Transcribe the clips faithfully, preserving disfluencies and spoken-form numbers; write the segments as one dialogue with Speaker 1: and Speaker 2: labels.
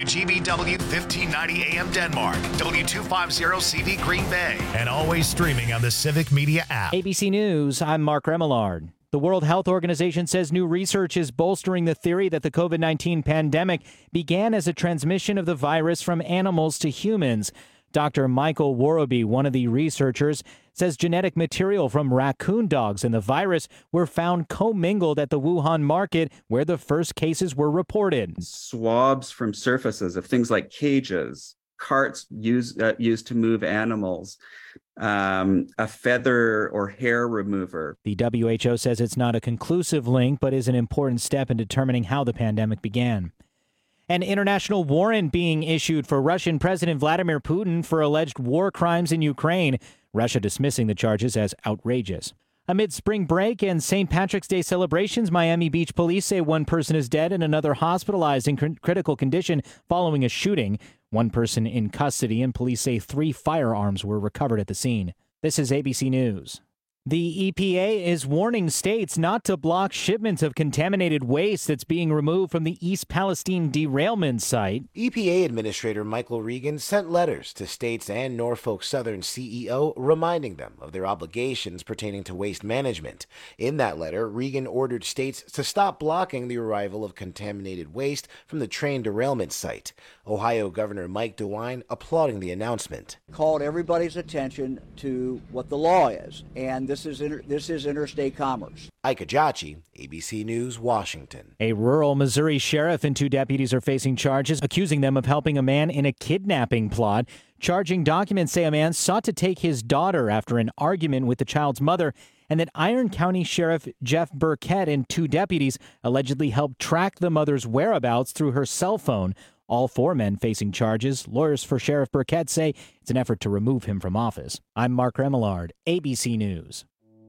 Speaker 1: G B W fifteen ninety A M Denmark, W two fifty C V Green Bay, and always streaming on the Civic Media app.
Speaker 2: A B C News, I'm Mark Remillard. The World Health Organization says new research is bolstering the theory that the COVID nineteen pandemic began as a transmission of the virus from animals to humans. Doctor Michael Worobey, one of the researchers, says genetic material from raccoon dogs and the virus were found commingled at the Wuhan market where the first cases were reported.
Speaker 3: Swabs from surfaces of things like cages, carts used, uh, used to move animals, um, a feather or hair remover.
Speaker 2: The W H O says it's not a conclusive link, but is an important step in determining how the pandemic began. An international warrant being issued for Russian President Vladimir Putin for alleged war crimes in Ukraine, Russia dismissing the charges as outrageous. Amid spring break and Saint Patrick's Day celebrations, Miami Beach police say one person is dead and another hospitalized in cr- critical condition following a shooting. One person in custody, and police say three firearms were recovered at the scene. This is A B C News. The E P A is warning states not to block shipments of contaminated waste that's being removed from the East Palestine derailment site.
Speaker 4: E P A Administrator Michael Regan sent letters to states and Norfolk Southern C E O reminding them of their obligations pertaining to waste management. In that letter, Regan ordered states to stop blocking the arrival of contaminated waste from the train derailment site. Ohio Governor Mike DeWine applauding the announcement.
Speaker 5: Called everybody's attention to what the law is, and this is inter- this is interstate commerce.
Speaker 4: Ike Ajachi, A B C News, Washington.
Speaker 2: A rural Missouri sheriff and two deputies are facing charges, accusing them of helping a man in a kidnapping plot. Charging documents say a man sought to take his daughter after an argument with the child's mother, and that Iron County Sheriff Jeff Burkett and two deputies allegedly helped track the mother's whereabouts through her cell phone. All four men facing charges. Lawyers for Sheriff Burkett say it's an effort to remove him from office. I'm Mark Remillard, A B C News.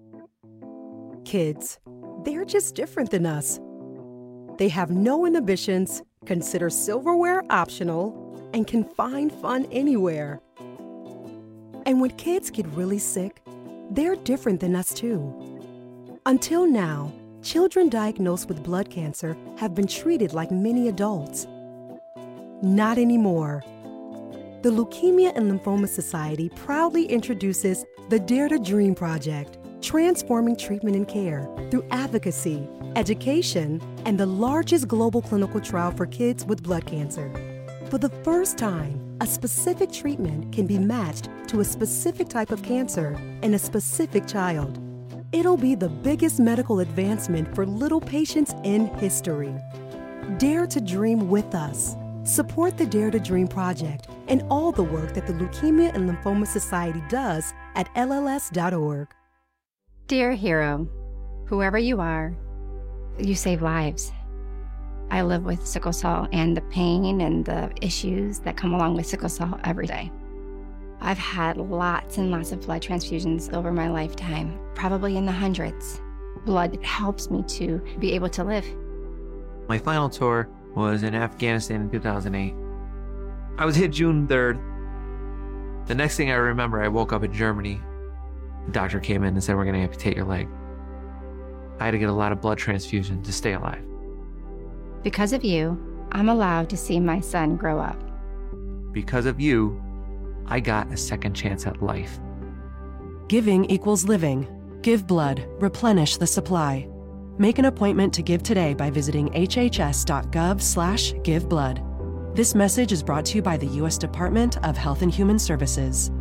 Speaker 6: Kids, they're just different than us. They have no inhibitions, consider silverware optional, and can find fun anywhere. And when kids get really sick, they're different than us too. Until now, children diagnosed with blood cancer have been treated like many adults. Not anymore. The Leukemia and Lymphoma Society proudly introduces the Dare to Dream Project, transforming treatment and care through advocacy, education, and the largest global clinical trial for kids with blood cancer. For the first time, a specific treatment can be matched to a specific type of cancer in a specific child. It'll be the biggest medical advancement for little patients in history. Dare to dream with us. Support the Dare to Dream Project and all the work that the Leukemia and Lymphoma Society does at L L S dot org.
Speaker 7: Dear hero, whoever you are, you save lives. I live with sickle cell and the pain and the issues that come along with sickle cell every day. I've had lots and lots of blood transfusions over my lifetime, probably in the hundreds. Blood helps me to be able to live.
Speaker 8: My final tour was in Afghanistan in two thousand eight. I was hit June third. The next thing I remember, I woke up in Germany. The doctor came in and said, we're gonna amputate your leg. I had to get a lot of blood transfusion to stay alive.
Speaker 7: Because of you, I'm allowed to see my son grow up.
Speaker 8: Because of you, I got a second chance at life.
Speaker 9: Giving equals living. Give blood. Replenish the supply. Make an appointment to give today by visiting hhs.gov slash giveblood. This message is brought to you by the U S Department of Health and Human Services.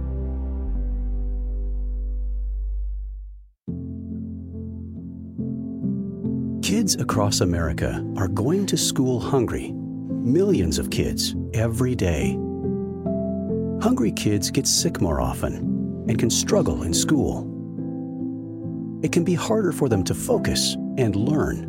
Speaker 10: Kids across America are going to school hungry. Millions of kids every day. Hungry kids get sick more often and can struggle in school. It can be harder for them to focus and learn.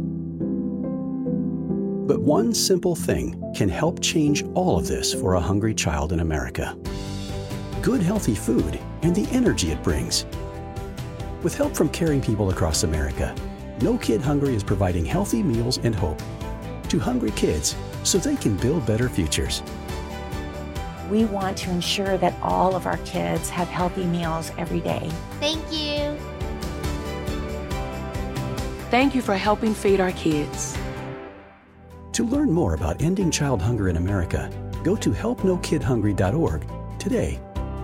Speaker 10: But one simple thing can help change all of this for a hungry child in America. Good, healthy food and the energy it brings. With help from caring people across America, No Kid Hungry is providing healthy meals and hope to hungry kids so they can build better futures.
Speaker 11: We want to ensure that all of our kids have healthy meals every day.
Speaker 12: Thank you.
Speaker 9: Thank you for helping feed our kids.
Speaker 10: To learn more about ending child hunger in America, Go to help no kid hungry dot org today.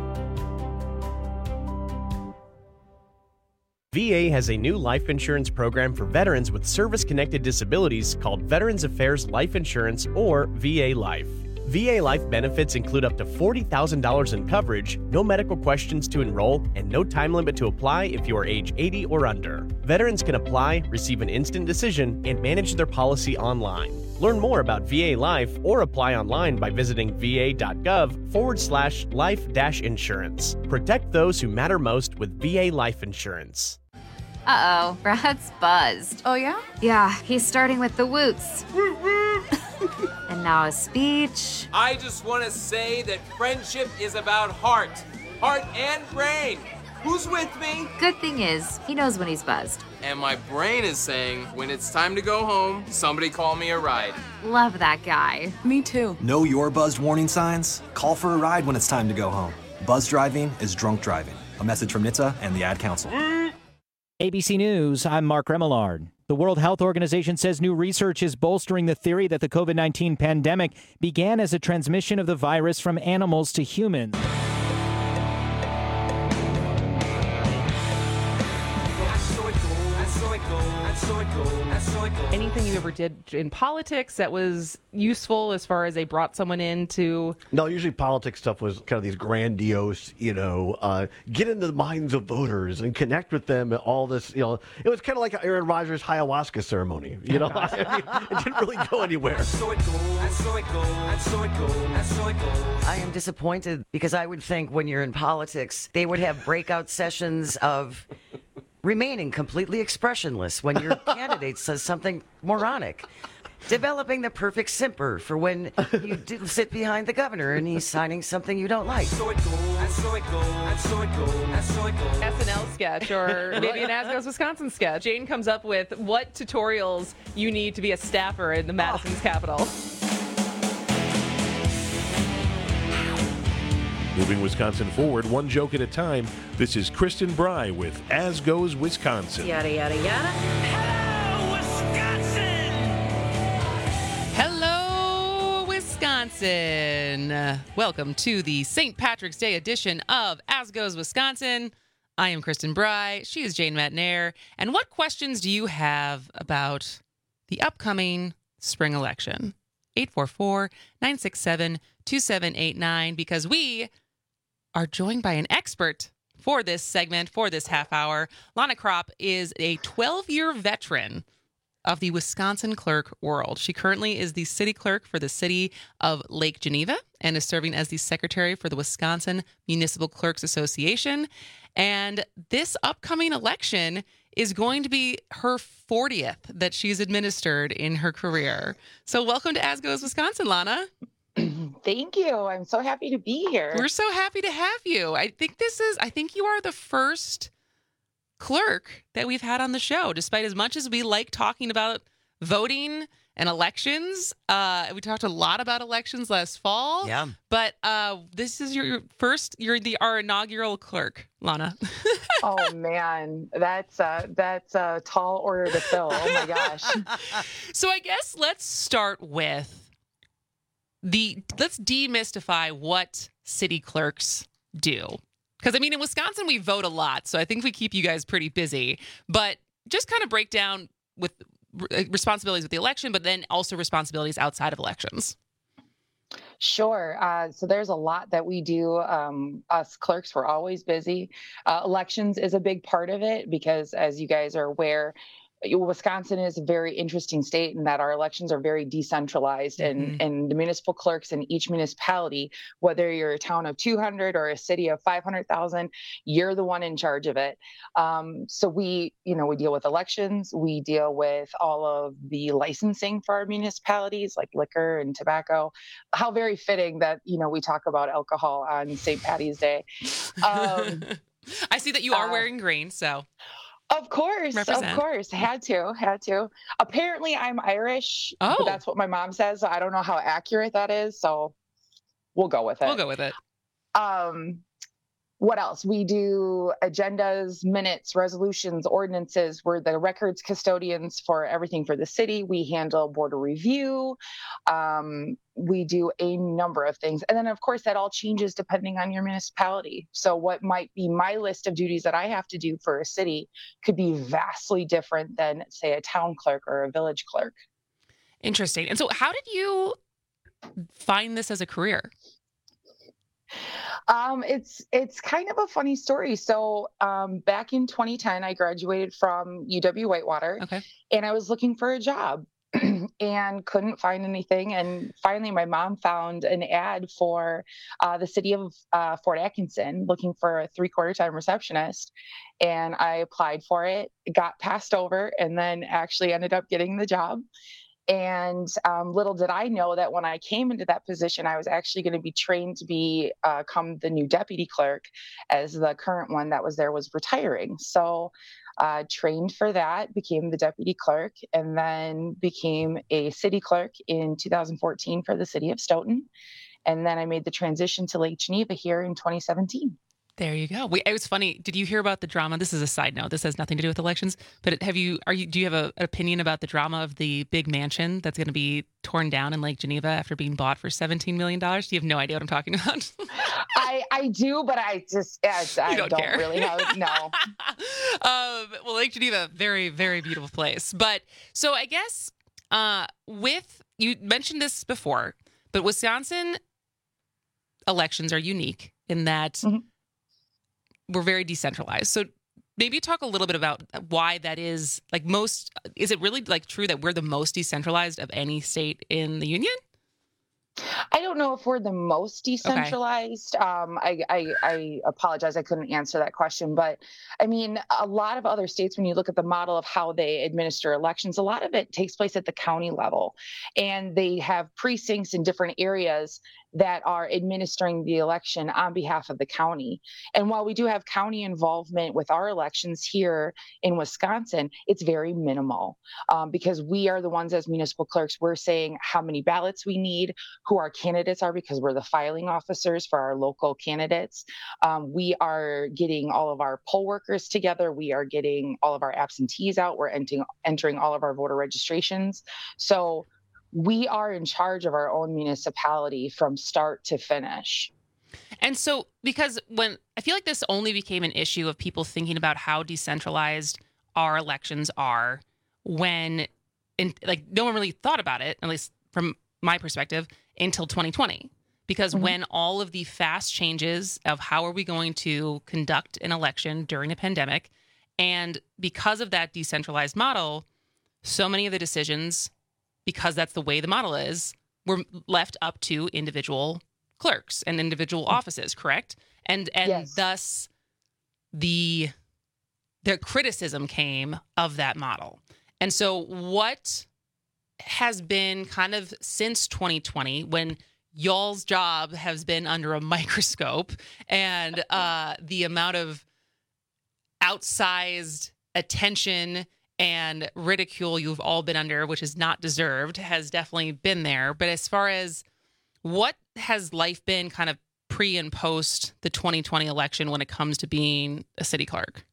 Speaker 12: V A has a new life insurance program for veterans with service-connected disabilities called Veterans Affairs Life Insurance, or V A Life. V A Life benefits include up to forty thousand dollars in coverage, no medical questions to enroll, and no time limit to apply if you are age eighty or under. Veterans can apply, receive an instant decision, and manage their policy online. Learn more about V A Life or apply online by visiting va.gov forward slash life dash insurance. Protect those who matter most with V A Life Insurance.
Speaker 13: Uh-oh, Brad's buzzed.
Speaker 14: Oh, yeah?
Speaker 13: Yeah, he's starting with the woots. And now a speech.
Speaker 15: I just want to say that friendship is about heart. Heart and brain. Who's with me?
Speaker 13: Good thing is, he knows when he's buzzed.
Speaker 15: And my brain is saying, when it's time to go home, somebody call me a ride.
Speaker 13: Love that guy.
Speaker 14: Me too.
Speaker 16: Know your buzzed warning signs? Call for a ride when it's time to go home. Buzz driving is drunk driving. A message from N H T S A and the Ad Council.
Speaker 2: A B C News, I'm Mark Remillard. The World Health Organization says new research is bolstering the theory that the covid nineteen pandemic began as a transmission of the virus from animals to humans.
Speaker 14: Anything you ever did in politics that was useful as far as they brought someone in to...
Speaker 17: No, usually politics stuff was kind of these grandiose, you know, uh, get into the minds of voters and connect with them and all this, you know. It was kind of like Aaron Rodgers' ayahuasca ceremony, you know. I mean, it didn't really go anywhere.
Speaker 18: I am disappointed because I would think when you're in politics, they would have breakout sessions of... remaining completely expressionless when your candidate says something moronic. Developing the perfect simper for when you do sit behind the governor and he's signing something you don't like.
Speaker 14: S N L sketch or maybe an As Goes Wisconsin sketch. Jane comes up with what tutorials you need to be a staffer in the Madison's oh. Capitol.
Speaker 19: Moving Wisconsin forward, one joke at a time. This is Kristen Bry with As Goes Wisconsin.
Speaker 14: Yada, yada, yada.
Speaker 20: Hello, Wisconsin! Hello, Wisconsin! Welcome to the Saint Patrick's Day edition of As Goes Wisconsin. I am Kristen Bry. She is Jane Matnair. And what questions do you have about the upcoming spring election? eight four four, nine six seven, two seven eight nine, because we are joined by an expert for this segment, for this half hour. Lana Kropp is a twelve-year veteran of the Wisconsin clerk world. She currently is the city clerk for the city of Lake Geneva and is serving as the secretary for the Wisconsin Municipal Clerks Association. And this upcoming election is going to be her fortieth that she's administered in her career. So welcome to As Goes Wisconsin, Lana.
Speaker 21: Thank you. I'm so happy to be here.
Speaker 20: We're so happy to have you. I think this is, I think you are the first clerk that we've had on the show, despite as much as we like talking about voting and elections. Uh, we talked a lot about elections last fall.
Speaker 18: Yeah.
Speaker 20: But uh, this is your first, you're the our inaugural clerk, Lana.
Speaker 21: Oh, man. That's, uh, that's a tall order to fill. Oh, my gosh.
Speaker 20: So I guess let's start with the, let's demystify what city clerks do. Because, I mean, in Wisconsin, we vote a lot, so I think we keep you guys pretty busy. But just kind of break down with responsibilities with the election, but then also responsibilities outside of elections.
Speaker 21: Sure. Uh, so there's a lot that we do. Um, us clerks, we're always busy. Uh, elections is a big part of it because, as you guys are aware, Wisconsin is a very interesting state in that our elections are very decentralized, and, mm-hmm. and the municipal clerks in each municipality, whether you're a town of two hundred or a city of five hundred thousand, you're the one in charge of it. Um, so we, you know, we deal with elections, we deal with all of the licensing for our municipalities, like liquor and tobacco. How very fitting that, you know, we talk about alcohol on Saint Patty's Day. Um,
Speaker 20: I see that you are
Speaker 21: uh,
Speaker 20: wearing green, so.
Speaker 21: Of course, Represent. of course. Had to, had to. Apparently, I'm Irish.
Speaker 20: Oh.
Speaker 21: But that's what my mom says. So I don't know how accurate that is. So we'll go with it.
Speaker 20: We'll go with it.
Speaker 21: Um, what else? We do agendas, minutes, resolutions, ordinances. We're the records custodians for everything for the city. We handle border review. Um, we do a number of things. And then, of course, that all changes depending on your municipality. So what might be my list of duties that I have to do for a city could be vastly different than, say, a town clerk or a village clerk.
Speaker 20: Interesting. And so how did you find this as a career?
Speaker 21: Um, it's it's kind of a funny story. So um, back in twenty ten, I graduated from U W Whitewater,
Speaker 20: okay.
Speaker 21: and I was looking for a job and couldn't find anything. And finally, my mom found an ad for uh, the city of uh, Fort Atkinson looking for a three-quarter time receptionist. And I applied for it, got passed over, and then actually ended up getting the job. And um, little did I know that when I came into that position, I was actually going to be trained to be uh, come the new deputy clerk, as the current one that was there was retiring. So uh, trained for that, became the deputy clerk, and then became a city clerk in two thousand fourteen for the city of Stoughton. And then I made the transition to Lake Geneva here in twenty seventeen.
Speaker 20: There you go. We, it was funny. Did you hear about the drama? This is a side note. This has nothing to do with elections. But have you? Are you? Do you have a, an opinion about the drama of the big mansion that's going to be torn down in Lake Geneva after being bought for seventeen million dollars? Do you have no idea what I'm talking about?
Speaker 21: I I do, but I just I, I
Speaker 20: don't
Speaker 21: don't,
Speaker 20: care.
Speaker 21: really have no.
Speaker 20: um, well, Lake Geneva, very very beautiful place. But so I guess uh, with you mentioned this before, but Wisconsin elections are unique in that. Mm-hmm. We're very decentralized. So maybe talk a little bit about why that is. Like most, is it really like true that we're the most decentralized of any state in the union?
Speaker 21: I don't know if we're the most decentralized. Okay. Um, I, I, I apologize. I couldn't answer that question. But I mean, a lot of other states, when you look at the model of how they administer elections, a lot of it takes place at the county level. And they have precincts in different areas that are administering the election on behalf of the county. And while we do have county involvement with our elections here in Wisconsin, it's very minimal um, because we are the ones as municipal clerks, we're saying how many ballots we need, who our candidates are, because we're the filing officers for our local candidates. Um, we are getting all of our poll workers together. We are getting all of our absentees out. We're entering, entering all of our voter registrations. So we are in charge of our own municipality from start to finish.
Speaker 20: And so, because when I feel like this only became an issue of people thinking about how decentralized our elections are when, in, like, no one really thought about it, at least from my perspective, until twenty twenty. Because mm-hmm. when all of the fast changes of how are we going to conduct an election during a pandemic, and because of that decentralized model, so many of the decisions, because that's the way the model is, were left up to individual clerks and individual offices, correct? And and yes. thus the the criticism came of that model. And so what has been kind of since twenty twenty, when y'all's job has been under a microscope and uh, the amount of outsized attention and ridicule you've all been under, which is not deserved, has definitely been there. But as far as what has life been kind of pre and post the twenty twenty election when it comes to being a city clerk?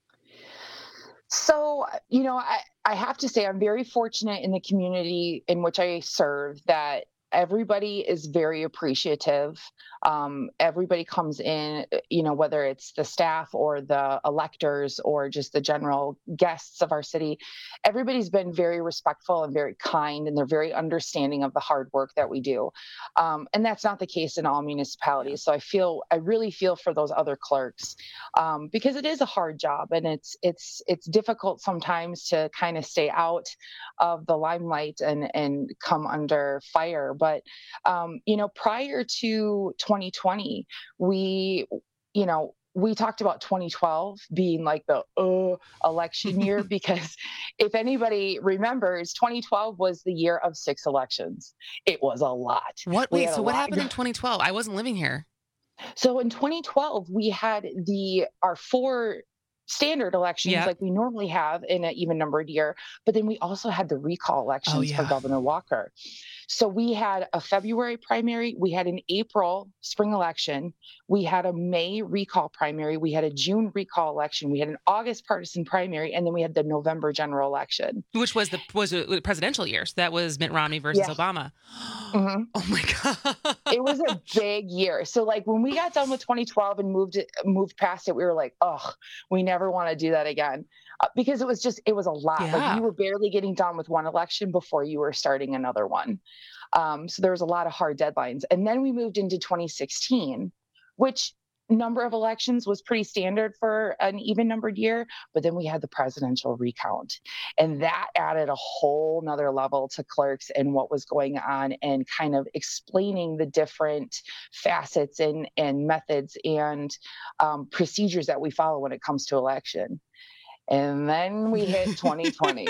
Speaker 21: So, you know, I, I have to say I'm very fortunate in the community in which I serve that everybody is very appreciative. Um, everybody comes in, you know, whether it's the staff or the electors or just the general guests of our city, everybody's been very respectful and very kind, and they're very understanding of the hard work that we do. Um, and that's not the case in all municipalities. So I feel, I really feel for those other clerks um, because it is a hard job, and it's, it's, it's difficult sometimes to kind of stay out of the limelight and, and come under fire. But, um, you know, prior to twenty twenty, we, you know, we talked about twenty twelve being like the uh, election year, because if anybody remembers, twenty twelve was the year of six elections. It was a lot.
Speaker 20: What? Wait, so what lot. happened in twenty twelve? I wasn't living here.
Speaker 21: So in twenty twelve, we had the our four standard elections yep. like we normally have in an even numbered year, but then we also had the recall elections oh, yeah. for Governor Walker. So we had a February primary, we had an April spring election, we had a May recall primary, we had a June recall election, we had an August partisan primary, and then we had the November general election.
Speaker 20: Which was the was a presidential year. So that was Mitt Romney versus
Speaker 21: Yeah.
Speaker 20: Obama.
Speaker 21: Mm-hmm.
Speaker 20: Oh my God.
Speaker 21: It was a big year. So like when we got done with twenty twelve and moved it, moved past it, we were like, oh, we never want to do that again. Uh, because it was just, it was a lot.
Speaker 20: Yeah.
Speaker 21: Like you were barely getting done with one election before you were starting another one. Um, so there was a lot of hard deadlines. And then we moved into twenty sixteen, which number of elections was pretty standard for an even numbered year, but then we had the presidential recount, and that added a whole nother level to clerks and what was going on, and kind of explaining the different facets and, and methods and um, procedures that we follow when it comes to election. And then we hit twenty twenty.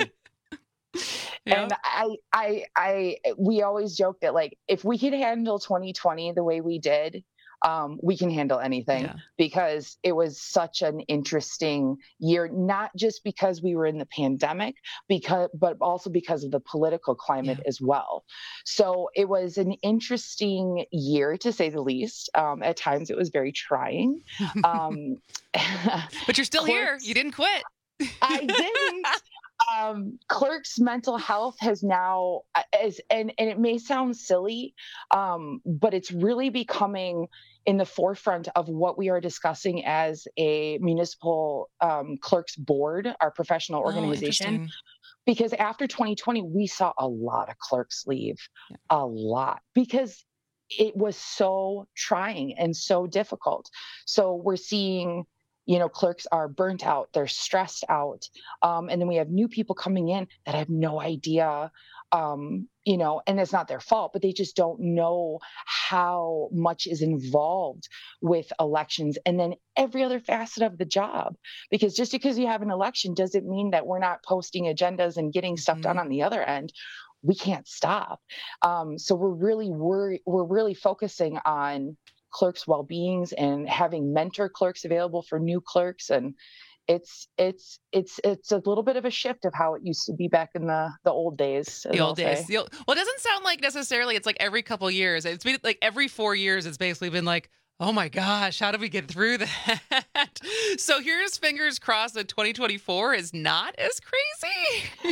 Speaker 20: Yeah.
Speaker 21: And I, I, I, we always joke that like, if we could handle twenty twenty the way we did, um, we can handle anything,
Speaker 20: Yeah.
Speaker 21: because it was such an interesting year, not just because we were in the pandemic, because, but also because of the political climate as well. So it was an interesting year, to say the least. Um, at times it was very trying. Um,
Speaker 20: But you're still here.
Speaker 21: Clerks-
Speaker 20: You didn't quit.
Speaker 21: I didn't. Um, clerks' mental health has now, as and and it may sound silly, um, but it's really becoming in the forefront of what we are discussing as a municipal um, clerks board, our professional
Speaker 20: Oh,
Speaker 21: organization.
Speaker 20: interesting.
Speaker 21: Because after twenty twenty, we saw a lot of clerks leave, a lot, because it was so trying and so difficult. So we're seeing, you know, clerks are burnt out, they're stressed out. Um, and then we have new people coming in that have no idea, um, you know, and it's not their fault, but they just don't know how much is involved with elections and then every other facet of the job. Because just because you have an election doesn't mean that we're not posting agendas and getting stuff done on the other end. We can't stop. Um, so we're really, we're, we're really focusing on clerks' well-beings and having mentor clerks available for new clerks, and it's it's it's it's a little bit of a shift of how it used to be back in the the old days.
Speaker 20: The
Speaker 21: as
Speaker 20: old
Speaker 21: I'll
Speaker 20: days.
Speaker 21: say.
Speaker 20: The old, well, it doesn't sound like necessarily it's like every couple years. It's been like every four years. It's basically been like, oh my gosh, how do we get through that? So here's fingers crossed that twenty twenty-four is not as crazy.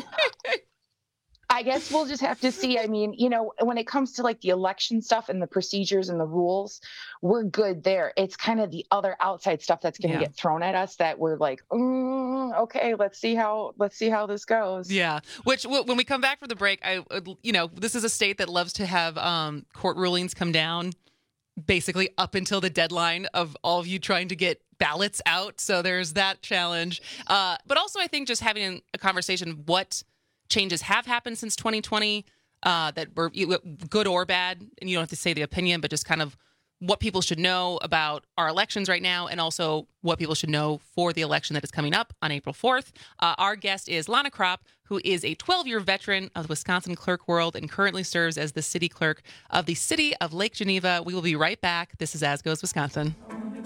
Speaker 21: I guess we'll just have to see. I mean, you know, when it comes to like the election stuff and the procedures and the rules, we're good there. It's kind of the other outside stuff that's going to
Speaker 20: Yeah.
Speaker 21: get thrown at us that we're like, mm, okay, let's see how let's see how this goes.
Speaker 20: Yeah. Which w- when we come back from the break, I, would- you know, this is a state that loves to have um, court rulings come down basically up until the deadline of all of you trying to get ballots out. So there's that challenge. Uh, but also, I think just having a conversation, what changes have happened since twenty twenty uh, that were you- good or bad, and you don't have to say the opinion, but just kind of what people should know about our elections right now, and also what people should know for the election that is coming up on April fourth. Uh, our guest is Lana Kropp, who is a twelve-year veteran of the Wisconsin clerk world and currently serves as the city clerk of the city of Lake Geneva. We will be right back. This is As Goes Wisconsin.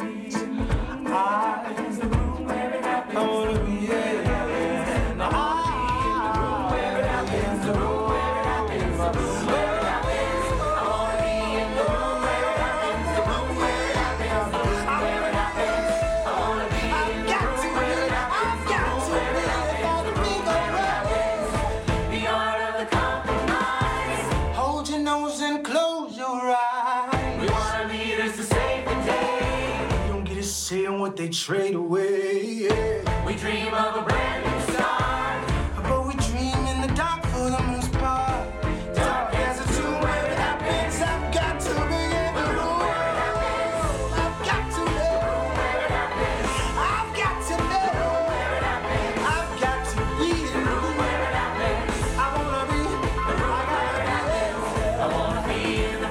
Speaker 1: Hold your nose and close your eyes. We want our leaders to save the day. You don't get a say on what they trade away. Yeah. We dream of a brand new start, but we dream in the dark for the most part. Dark as a tomb where it happens. I've got to be in the room. I've got to know. I've got to know. I've got to be in the room. I wanna be. I wanna be in the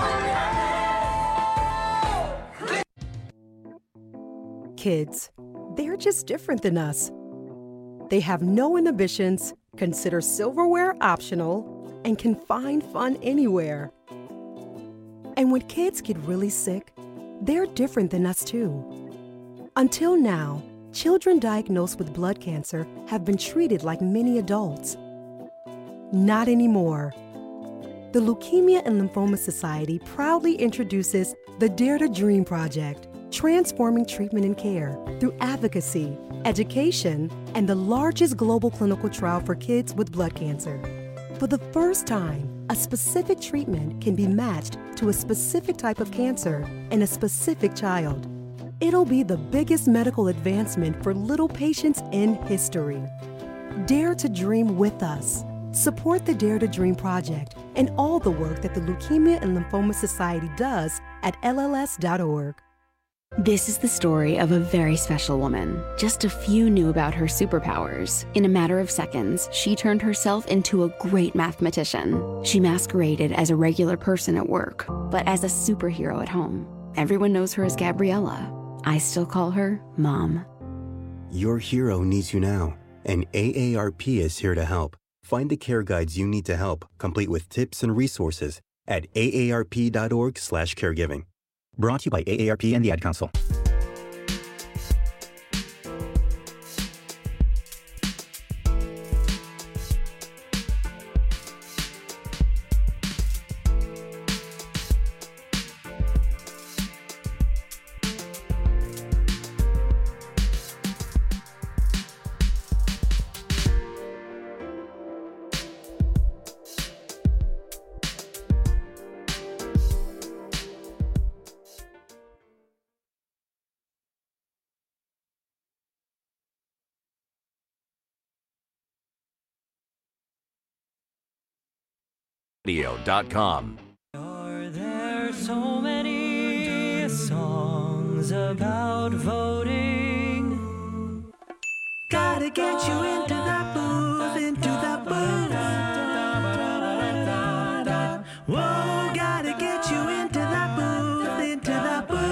Speaker 1: room.
Speaker 6: Kids, they're just different than us. They have no inhibitions, consider silverware optional, and can find fun anywhere. And when kids get really sick, they're different than us too. Until now, children diagnosed with blood cancer have been treated like many adults. Not anymore. the Leukemia and Lymphoma Society proudly introduces the Dare to Dream Project, transforming treatment and care through advocacy, education, and the largest global clinical trial for kids with blood cancer. For the first time, a specific treatment can be matched to a specific type of cancer in a specific child. It'll be the biggest medical advancement for little patients in history. Dare to dream with us. Support the Dare to Dream Project and all the work that the Leukemia and Lymphoma Society does at L L S dot org.
Speaker 3: This is the story of a very special woman. Just a few knew about her superpowers. In a matter of seconds, she turned herself into a great mathematician. She masqueraded as a regular person at work, but as a superhero at home. Everyone knows her as Gabriella. I still call her Mom.
Speaker 22: Your hero needs you now, and A A R P is here to help. Find the care guides you need to help, complete with tips and resources at A A R P dot org slash caregiving. Brought to you by A A R P and the Ad Council.
Speaker 23: radio dot com.
Speaker 1: Are there so many songs about voting? Gotta get you into that booth, into that booth. Whoa, gotta get you into that booth, into that booth.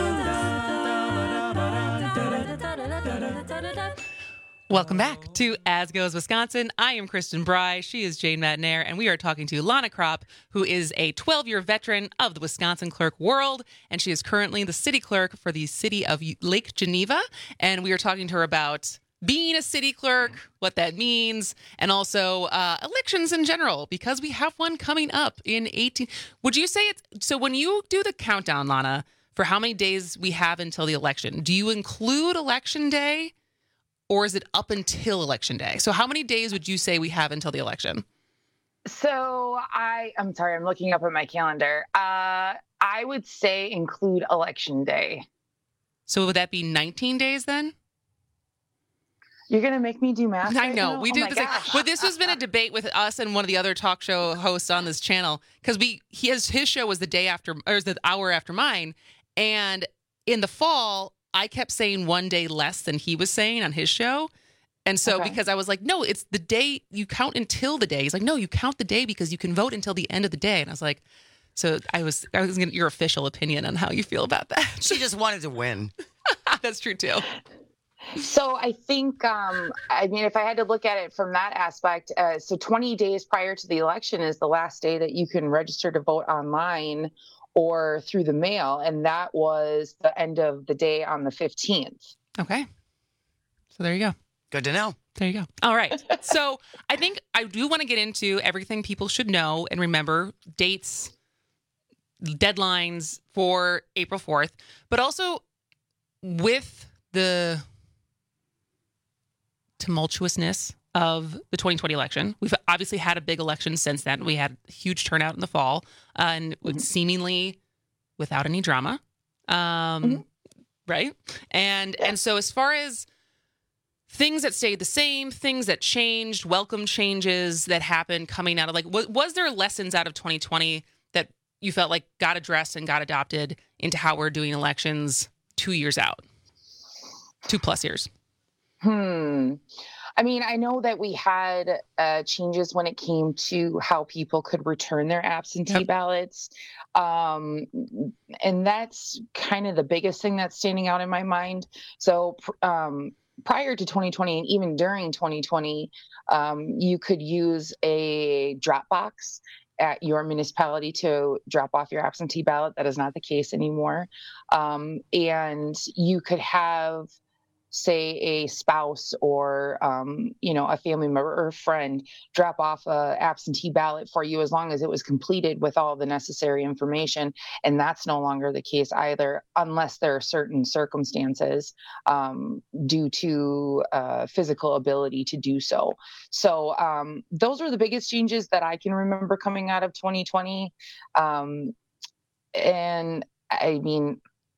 Speaker 20: Welcome back to As Goes Wisconsin. I am Kristen Bry. She is Jane Matnair, and we are talking to Lana Kropp, who is a twelve-year veteran of the Wisconsin clerk world, and she is currently the city clerk for the city of Lake Geneva. And we are talking to her about being a city clerk, what that means, and also uh, elections in general, because we have one coming up in eighteen. Would you say it's so? When you do the countdown, Lana, for how many days we have until the election, do you include election day? Or is it up until election day? So how many days would you say we have until the election?
Speaker 21: So I, I'm sorry, I'm looking up at my calendar. Uh, I would say include election day.
Speaker 20: So would that be nineteen days then?
Speaker 21: You're going to make me do math?
Speaker 20: I
Speaker 21: right
Speaker 20: know.
Speaker 21: now?
Speaker 20: We
Speaker 21: Oh
Speaker 20: do
Speaker 21: my
Speaker 20: this. Like,
Speaker 21: gosh.
Speaker 20: but this has been a debate with us and one of the other talk show hosts on this channel, because we he has his show was the day after, or was the hour after mine. And in the fall, I kept saying one day less than he was saying on his show. And so
Speaker 21: Okay.
Speaker 20: because I was like, no, it's the day you count until the day. He's like, no, you count the day because you can vote until the end of the day. And I was like, so I was, I was going to get your official opinion on how you feel about that.
Speaker 18: She just wanted to win.
Speaker 20: That's true too.
Speaker 21: So I think, um, I mean, if I had to look at it from that aspect, uh, so twenty days prior to the election is the last day that you can register to vote online or through the mail. And that was the end of the day on the fifteenth.
Speaker 20: Okay. So there you go.
Speaker 18: Good to know.
Speaker 20: There you go. All right. So I think I do want to get into everything people should know and remember, dates, deadlines for April fourth, but also with the tumultuousness of the twenty twenty election. We've obviously had a big election since then. We had a huge turnout in the fall, uh, and mm-hmm. seemingly without any drama. Um, mm-hmm. Right. And, and so as far as things that stayed the same, things that changed, welcome changes that happened coming out of, like, was, was there lessons out of twenty twenty that you felt like got addressed and got adopted into how we're doing elections two years out, two plus years?
Speaker 21: Hmm. I mean, I know that we had uh, changes when it came to how people could return their absentee yep. ballots. Um, and that's kind of the biggest thing that's standing out in my mind. So, um, prior to twenty twenty and even during twenty twenty, um, you could use a drop box at your municipality to drop off your absentee ballot. That is not the case anymore. Um, and you could have say a spouse or, um, you know, a family member or a friend drop off a absentee ballot for you, as long as it was completed with all the necessary information. And that's no longer the case either, unless there are certain circumstances um, due to uh, physical ability to do so. So um, those are the biggest changes that I can remember coming out of twenty twenty. Um, and I mean,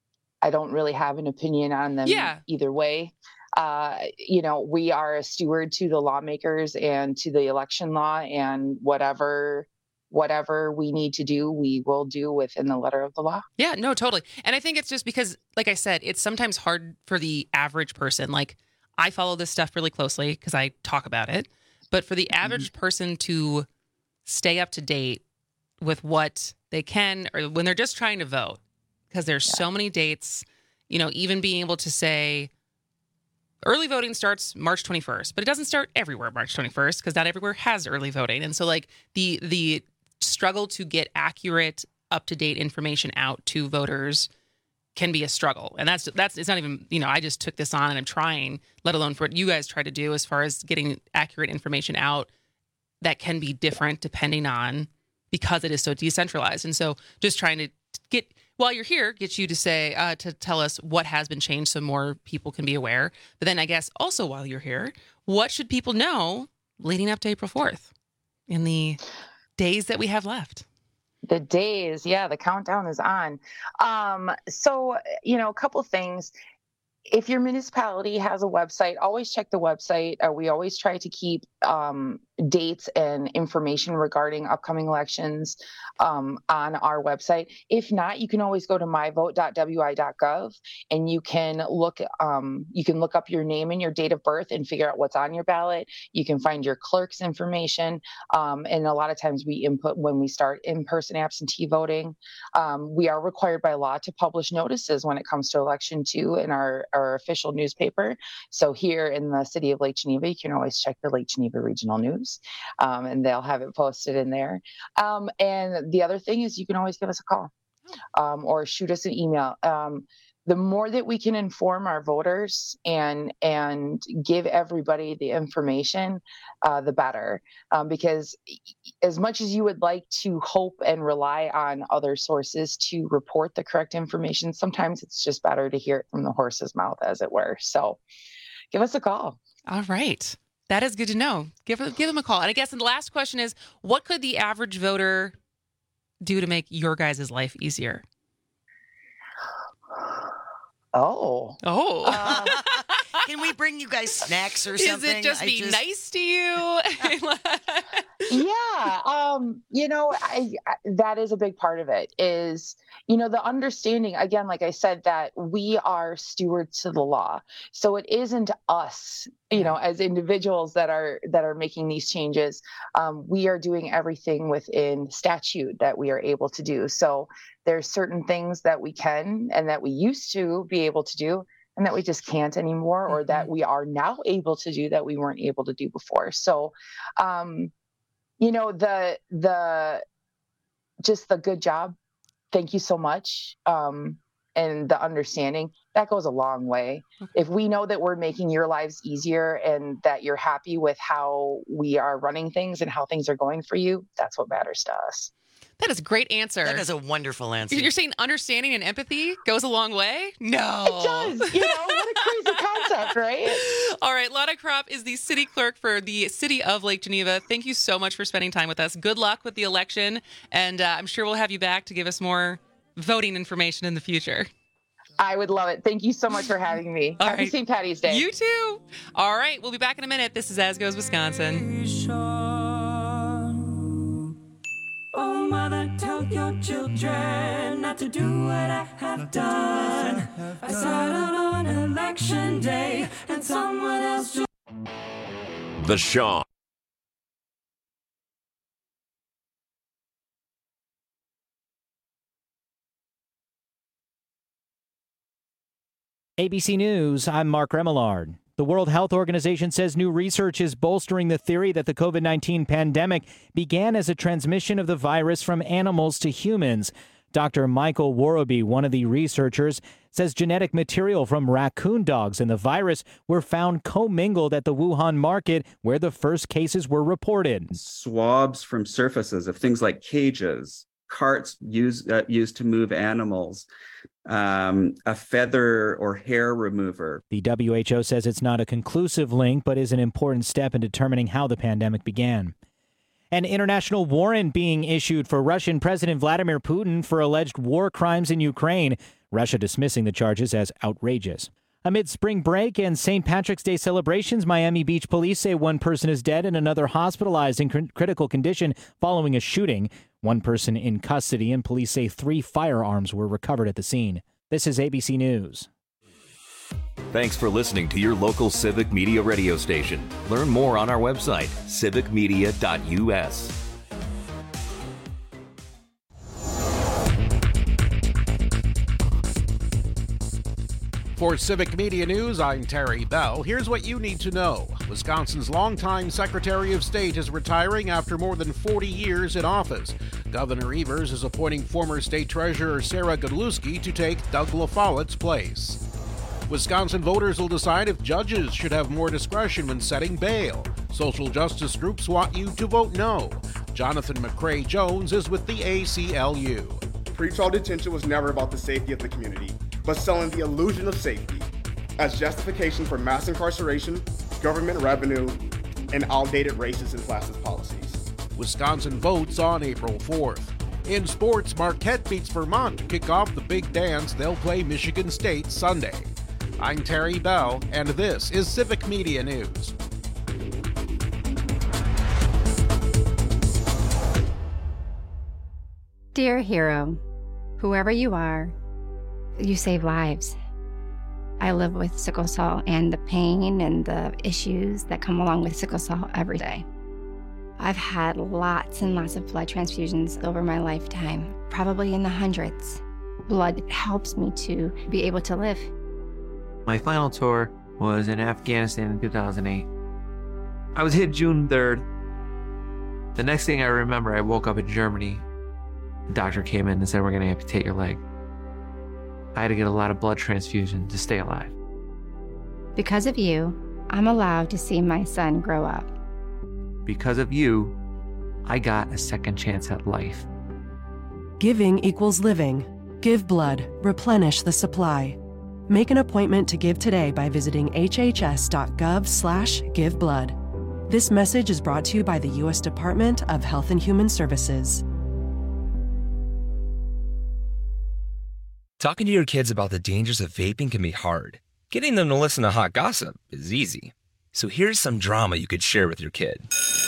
Speaker 21: I don't really have an opinion on them
Speaker 20: yeah.
Speaker 21: either way. Uh, you know, we are a steward to the lawmakers and to the election law, and whatever whatever we need to do, we will do within the letter of the law.
Speaker 20: Yeah, no, totally. And I think it's just because, like I said, it's sometimes hard for the average person. Like, I follow this stuff really closely because I talk about it. But for the average mm-hmm. person to stay up to date with what they can, or when they're just trying to vote, because there's yeah. so many dates, you know, even being able to say early voting starts March twenty-first, but it doesn't start everywhere March twenty-first, because not everywhere has early voting. And so like the the struggle to get accurate, up-to-date information out to voters can be a struggle. And that's, that's, it's not even, you know, I just took this on and I'm trying, let alone for what you guys try to do as far as getting accurate information out that can be different depending on, because it is so decentralized. And so just trying to get, while you're here, get you to say, uh, to tell us what has been changed so more people can be aware. But then I guess also while you're here, what should people know leading up to April fourth in the days that we have left?
Speaker 21: The days, yeah, the countdown is on. Um, so, you know, a couple things. If your municipality has a website, always check the website. Uh, we always try to keep um, dates and information regarding upcoming elections um, on our website. If not, you can always go to my vote dot w i dot gov and you can look um, you can look up your name and your date of birth and figure out what's on your ballot. You can find your clerk's information. Um, and a lot of times we input when we start in-person absentee voting. Um, we are required by law to publish notices when it comes to election two in our, our official newspaper. So here in the city of Lake Geneva, you can always check the Lake Geneva Regional News. Um, and they'll have it posted in there. Um, and the other thing is you can always give us a call um, or shoot us an email. Um, the more that we can inform our voters and and give everybody the information, uh, the better. Um, because as much as you would like to hope and rely on other sources to report the correct information, sometimes it's just better to hear it from the horse's mouth, as it were. So give us a call.
Speaker 20: All right. That is good to know. Give give them a call. And I guess the last question is, what could the average voter do to make your guys' life easier?
Speaker 21: Oh.
Speaker 20: Oh.
Speaker 18: Uh, can we bring you guys snacks or something?
Speaker 20: Is it just
Speaker 18: I
Speaker 20: be
Speaker 18: just...
Speaker 20: nice to you?
Speaker 21: yeah. Um, you know, I, I, that is a big part of it is, you know, the understanding, again, like I said, that we are stewards to the law. So it isn't us, you know, as individuals that are, that are making these changes. Um, we are doing everything within statute that we are able to do. So there's certain things that we can and that we used to be able to do and that we just can't anymore, or that we are now able to do that we weren't able to do before. So, um, you know, the, the, just the good job. Thank you so much. Um, and the understanding that goes a long way. Okay. If we know that we're making your lives easier and that you're happy with how we are running things and how things are going for you, that's what matters to us.
Speaker 20: That is a great answer.
Speaker 18: That is a wonderful answer.
Speaker 20: You're saying understanding and empathy goes a long way? No.
Speaker 21: It does. You know, what a crazy concept, right?
Speaker 20: All right. Lotta Kropp is the city clerk for the city of Lake Geneva. Thank you so much for spending time with us. Good luck with the election. And uh, I'm sure we'll have you back to give us more voting information in the future.
Speaker 21: I would love it. Thank you so much for having me.
Speaker 20: All
Speaker 21: Happy
Speaker 20: right.
Speaker 21: Saint Patty's Day.
Speaker 20: You too. All right. We'll be back in a minute. This is As Goes Wisconsin.
Speaker 1: Oh, mother, tell your children not to do what I have done. I settled on election day and someone else to...
Speaker 23: The Shaw.
Speaker 2: A B C News, I'm Mark Remillard. The World Health Organization says new research is bolstering the theory that the COVID nineteen pandemic began as a transmission of the virus from animals to humans. Doctor Michael Worobey, one of the researchers, says genetic material from raccoon dogs and the virus were found commingled at the Wuhan market where the first cases were reported.
Speaker 4: Swabs from surfaces of things like cages, carts used, uh, used to move animals, um, a feather or hair remover.
Speaker 2: The W H O says it's not a conclusive link, but is an important step in determining how the pandemic began. An international warrant being issued for Russian President Vladimir Putin for alleged war crimes in Ukraine, Russia dismissing the charges as outrageous. Amid spring break and Saint Patrick's Day celebrations, Miami Beach police say one person is dead and another hospitalized in cr- critical condition following a shooting. One person in custody, and police say three firearms were recovered at the scene. This is A B C News.
Speaker 5: Thanks for listening to your local Civic Media radio station. Learn more on our website, civic media dot u s.
Speaker 7: For Civic Media News, I'm Terry Bell. Here's what you need to know. Wisconsin's longtime Secretary of State is retiring after more than forty years in office. Governor Evers is appointing former State Treasurer Sarah Godlewski to take Doug LaFollette's place. Wisconsin voters will decide if judges should have more discretion when setting bail. Social justice groups want you to vote no. Jonathan McCrae Jones is with the A C L U.
Speaker 24: Pretrial detention was never about the safety of the community, but selling the illusion of safety as justification for mass incarceration, government revenue, and outdated racist and classist policies.
Speaker 7: Wisconsin votes on April fourth. In sports, Marquette beats Vermont to kick off the big dance. They'll play Michigan State Sunday. I'm Terry Bell, and this is Civic Media News.
Speaker 25: Dear hero, whoever you are, you save lives. I live with sickle cell and the pain and the issues that come along with sickle cell every day. I've had lots and lots of blood transfusions over my lifetime, probably in the hundreds. Blood helps me to be able to live.
Speaker 8: My final tour was in Afghanistan in two thousand eight. I was hit June third. The next thing I remember, I woke up in Germany. The doctor came in and said, we're going to amputate your leg. I had to get a lot of blood transfusion to stay alive.
Speaker 25: Because of you, I'm allowed to see my son grow up.
Speaker 8: Because of you, I got a second chance at life.
Speaker 9: Giving equals living. Give blood. Replenish the supply. Make an appointment to give today by visiting hhs.gov slash give blood. This message is brought to you by the U S Department of Health and Human Services.
Speaker 26: Talking to your kids about the dangers of vaping can be hard. Getting them to listen to hot gossip is easy. So here's some drama you could share with your kid.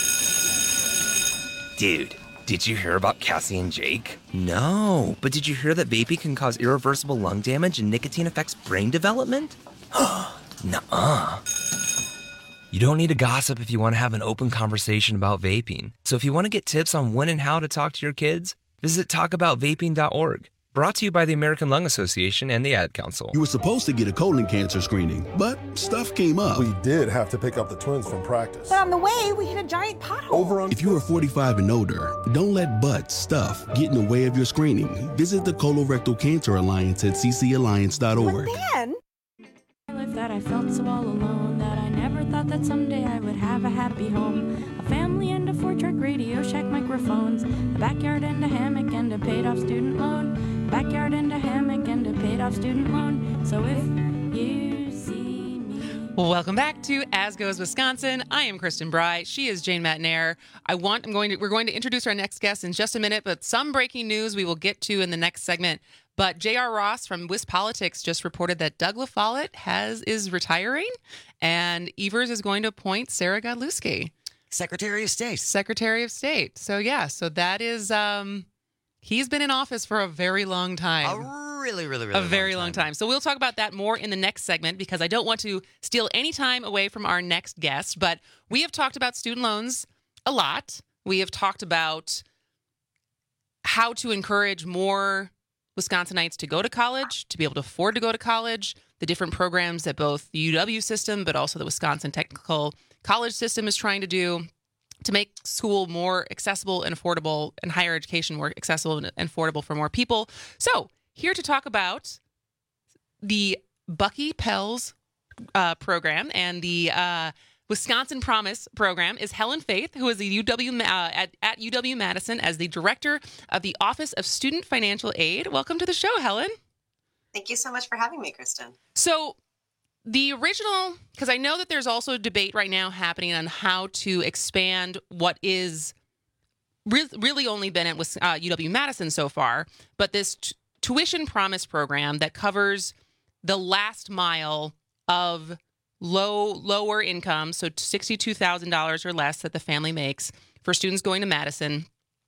Speaker 26: Dude, did you hear about Cassie and Jake? No, but did you hear that vaping can cause irreversible lung damage and nicotine affects brain development? Nuh-uh. You don't need to gossip if you want to have an open conversation about vaping. So if you want to get tips on when and how to talk to your kids, visit talk about vaping dot org. Brought to you by the American Lung Association and the Ad Council.
Speaker 27: You were supposed to get a colon cancer screening, but stuff came up.
Speaker 28: We did have to pick up the twins from practice.
Speaker 29: But on the way, we hit a giant pothole.
Speaker 28: Over on.
Speaker 27: If you are forty-five and older, don't let butt stuff get in the way of your screening. Visit the Colorectal Cancer Alliance at c c alliance dot org.
Speaker 29: But then,
Speaker 30: life that I felt so all alone, that I never thought that someday I would have a happy home, a family and a four-track Radio Shack microphones, a backyard and a hammock and a paid-off student loan. Backyard and a hammock and a paid-off student loan. So if you see me...
Speaker 20: Welcome back to As Goes Wisconsin. I am Kristen Bry. She is Jane Matnair. I want. I'm going to. We're going to introduce our next guest in just a minute, but some breaking news we will get to in the next segment. But J R. Ross from WisPolitics just reported that Doug LaFollette has is retiring, and Evers is going to appoint Sarah Godlewski,
Speaker 18: Secretary of State.
Speaker 20: Secretary of State. So yeah. So that is. Um, He's been in office for a very long time.
Speaker 18: A really, really, really
Speaker 20: A very
Speaker 18: long
Speaker 20: long
Speaker 18: time.
Speaker 20: time. So we'll talk about that more in the next segment because I don't want to steal any time away from our next guest. But we have talked about student loans a lot. We have talked about how to encourage more Wisconsinites to go to college, to be able to afford to go to college, the different programs that both the U W system, but also the Wisconsin Technical College system is trying to do. to make school more accessible and affordable, and higher education more accessible and affordable for more people. So here to talk about the Bucky Pels uh, program and the uh, Wisconsin Promise program is Helen Faith, who is the U W uh, at, at U W Madison as the director of the Office of Student Financial Aid. Welcome to the show, Helen.
Speaker 6: Thank you so much for having me, Kristen.
Speaker 20: So the original, because I know that there's also a debate right now happening on how to expand what is re- really only been at uh, U W Madison so far, but this t- tuition promise program that covers the last mile of low, lower income, so sixty-two thousand dollars or less that the family makes for students going to Madison,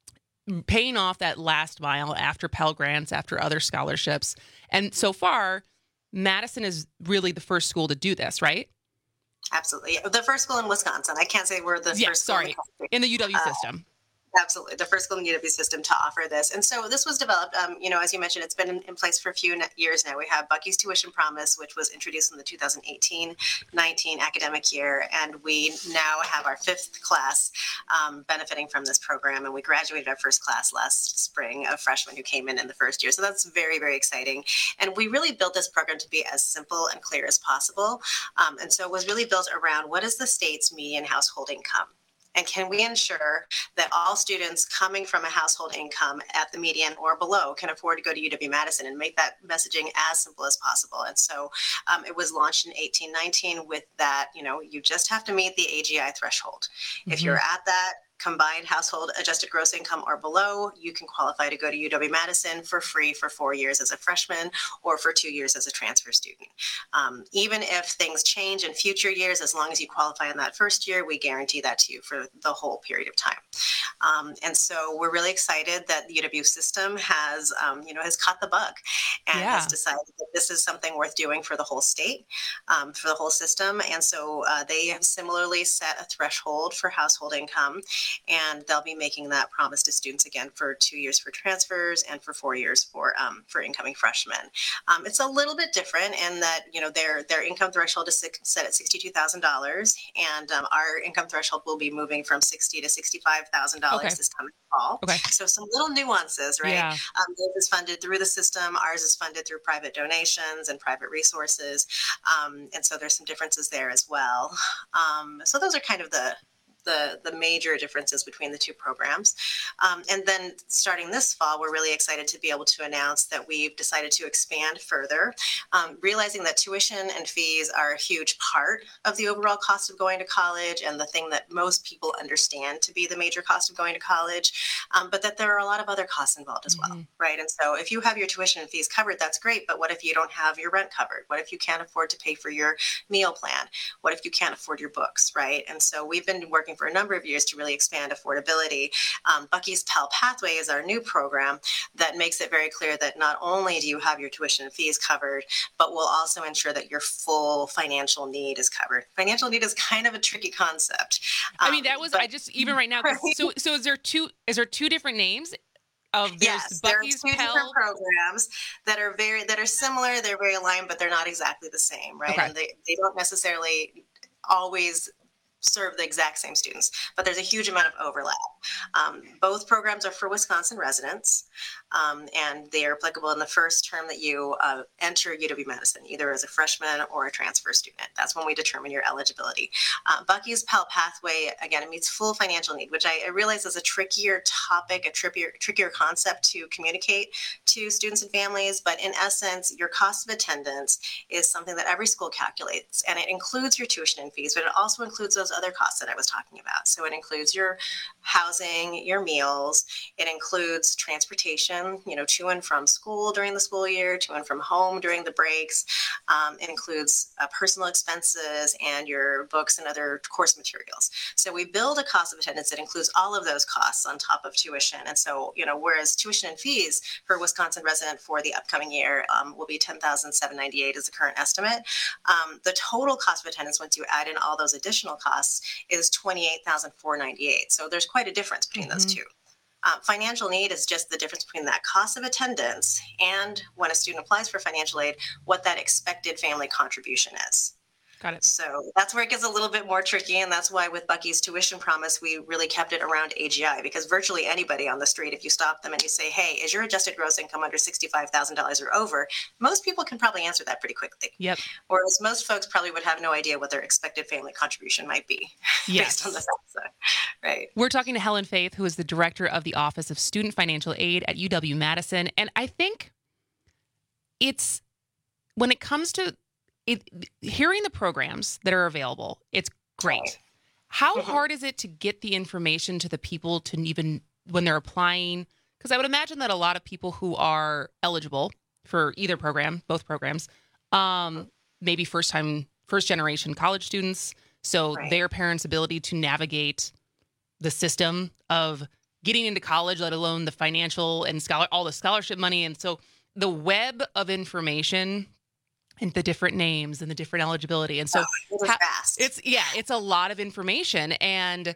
Speaker 20: paying off that last mile after Pell Grants, after other scholarships. And so far, Madison is really the first school to do this, right?
Speaker 6: Absolutely. The first school in Wisconsin. I can't say we're the
Speaker 20: yeah,
Speaker 6: first school
Speaker 20: sorry,
Speaker 6: in the country.
Speaker 20: In the U W
Speaker 6: uh,
Speaker 20: system.
Speaker 6: Absolutely. The first school in the U W system to offer this. And so this was developed, um, you know, as you mentioned, it's been in, in place for a few years now. We have Bucky's Tuition Promise, which was introduced in the two thousand eighteen nineteen academic year. And we now have our fifth class um, benefiting from this program. And we graduated our first class last spring of freshmen who came in in the first year. So that's very, very exciting. And we really built this program to be as simple and clear as possible. Um, and so it was really built around what is the state's median household income? And can we ensure that all students coming from a household income at the median or below can afford to go to U W Madison, and make that messaging as simple as possible? And so um, it was launched in eighteen nineteen with that, you know, you just have to meet the A G I threshold. Mm-hmm. If you're at that combined household adjusted gross income or below, you can qualify to go to U W Madison for free for four years as a freshman or for two years as a transfer student. Um, even if things change in future years, as long as you qualify in that first year, we guarantee that to you for the whole period of time. Um, and so we're really excited that the U W system has, um, you know, has caught the bug and yeah. has decided that this is something worth doing for the whole state, um, for the whole system. And so uh, they have similarly set a threshold for household income. And they'll be making that promise to students again for two years for transfers and for four years for um, for incoming freshmen. Um, it's a little bit different in that, you know, their their income threshold is six, set at sixty-two thousand dollars, and um, our income threshold will be moving from sixty thousand dollars to sixty-five thousand dollars okay. this coming fall.
Speaker 20: Okay.
Speaker 6: So some little nuances, right?
Speaker 20: Yeah.
Speaker 6: Um, theirs is funded through the system. Ours is funded through private donations and private resources, um, and so there's some differences there as well. Um, so those are kind of the The, the major differences between the two programs. Um, and then starting this fall, we're really excited to be able to announce that we've decided to expand further, um, realizing that tuition and fees are a huge part of the overall cost of going to college and the thing that most people understand to be the major cost of going to college, um, but that there are a lot of other costs involved as well, mm-hmm. right? And so if you have your tuition and fees covered, that's great, but what if you don't have your rent covered? What if you can't afford to pay for your meal plan? What if you can't afford your books, right? And so we've been working for a number of years to really expand affordability. Um, Bucky's Pell Pathway is our new program that makes it very clear that not only do you have your tuition and fees covered, but we'll also ensure that your full financial need is covered. Financial need is kind of a tricky concept. Um,
Speaker 20: I mean, that was, but, I just, even right now, right? so so is there two, is there two different names? Of
Speaker 6: yes,
Speaker 20: Bucky's
Speaker 6: there are two
Speaker 20: Pell?
Speaker 6: different programs that are very, that are similar, they're very aligned, but they're not exactly the same, right?
Speaker 20: Okay.
Speaker 6: And they, they don't necessarily always serve the exact same students, but there's a huge amount of overlap. Um, both programs are for Wisconsin residents, um, and they are applicable in the first term that you uh, enter U W Madison, either as a freshman or a transfer student. That's when we determine your eligibility. Uh, Bucky's Pell Pathway, again, it meets full financial need, which I, I realize is a trickier topic, a trickier, trickier concept to communicate to students and families, but in essence, your cost of attendance is something that every school calculates, and it includes your tuition and fees, but it also includes those other costs that I was talking about. So it includes your housing, your meals, it includes transportation, you know, to and from school during the school year, to and from home during the breaks. Um, it includes uh, personal expenses and your books and other course materials. So we build a cost of attendance that includes all of those costs on top of tuition. And so, you know, whereas tuition and fees for a Wisconsin resident for the upcoming year um, will be ten thousand seven hundred ninety-eight dollars is the current estimate. Um, the total cost of attendance, once you add in all those additional costs, is twenty-eight thousand four hundred ninety-eight dollars. So there's quite a difference between mm-hmm. those two. Um, financial need is just the difference between that cost of attendance and when a student applies for financial aid, what that expected family contribution is.
Speaker 20: Got it.
Speaker 6: So that's where it gets a little bit more tricky. And that's why with Bucky's Tuition Promise, we really kept it around A G I, because virtually anybody on the street, if you stop them and you say, hey, is your adjusted gross income under sixty-five thousand dollars or over? Most people can probably answer that pretty quickly.
Speaker 20: Yep.
Speaker 6: Whereas most folks probably would have no idea what their expected family contribution might be
Speaker 20: Yes.
Speaker 6: based on the FAFSA. Right.
Speaker 20: We're talking to Helen Faith, who is the director of the Office of Student Financial Aid at U W-Madison. And I think it's, when it comes to it, hearing the programs that are available, it's great.
Speaker 6: Right.
Speaker 20: How
Speaker 6: Mm-hmm.
Speaker 20: hard is it to get the information to the people to even, when they're applying? Because I would imagine that a lot of people who are eligible for either program, both programs, um, maybe first time, first generation college students. So
Speaker 6: Right.
Speaker 20: their parents' ability to navigate the system of getting into college, let alone the financial and scholar, all the scholarship money. And so the web of information and the different names and the different eligibility. And so
Speaker 6: Oh, it is
Speaker 20: how-
Speaker 6: vast.
Speaker 20: it's, yeah, it's a lot of information. And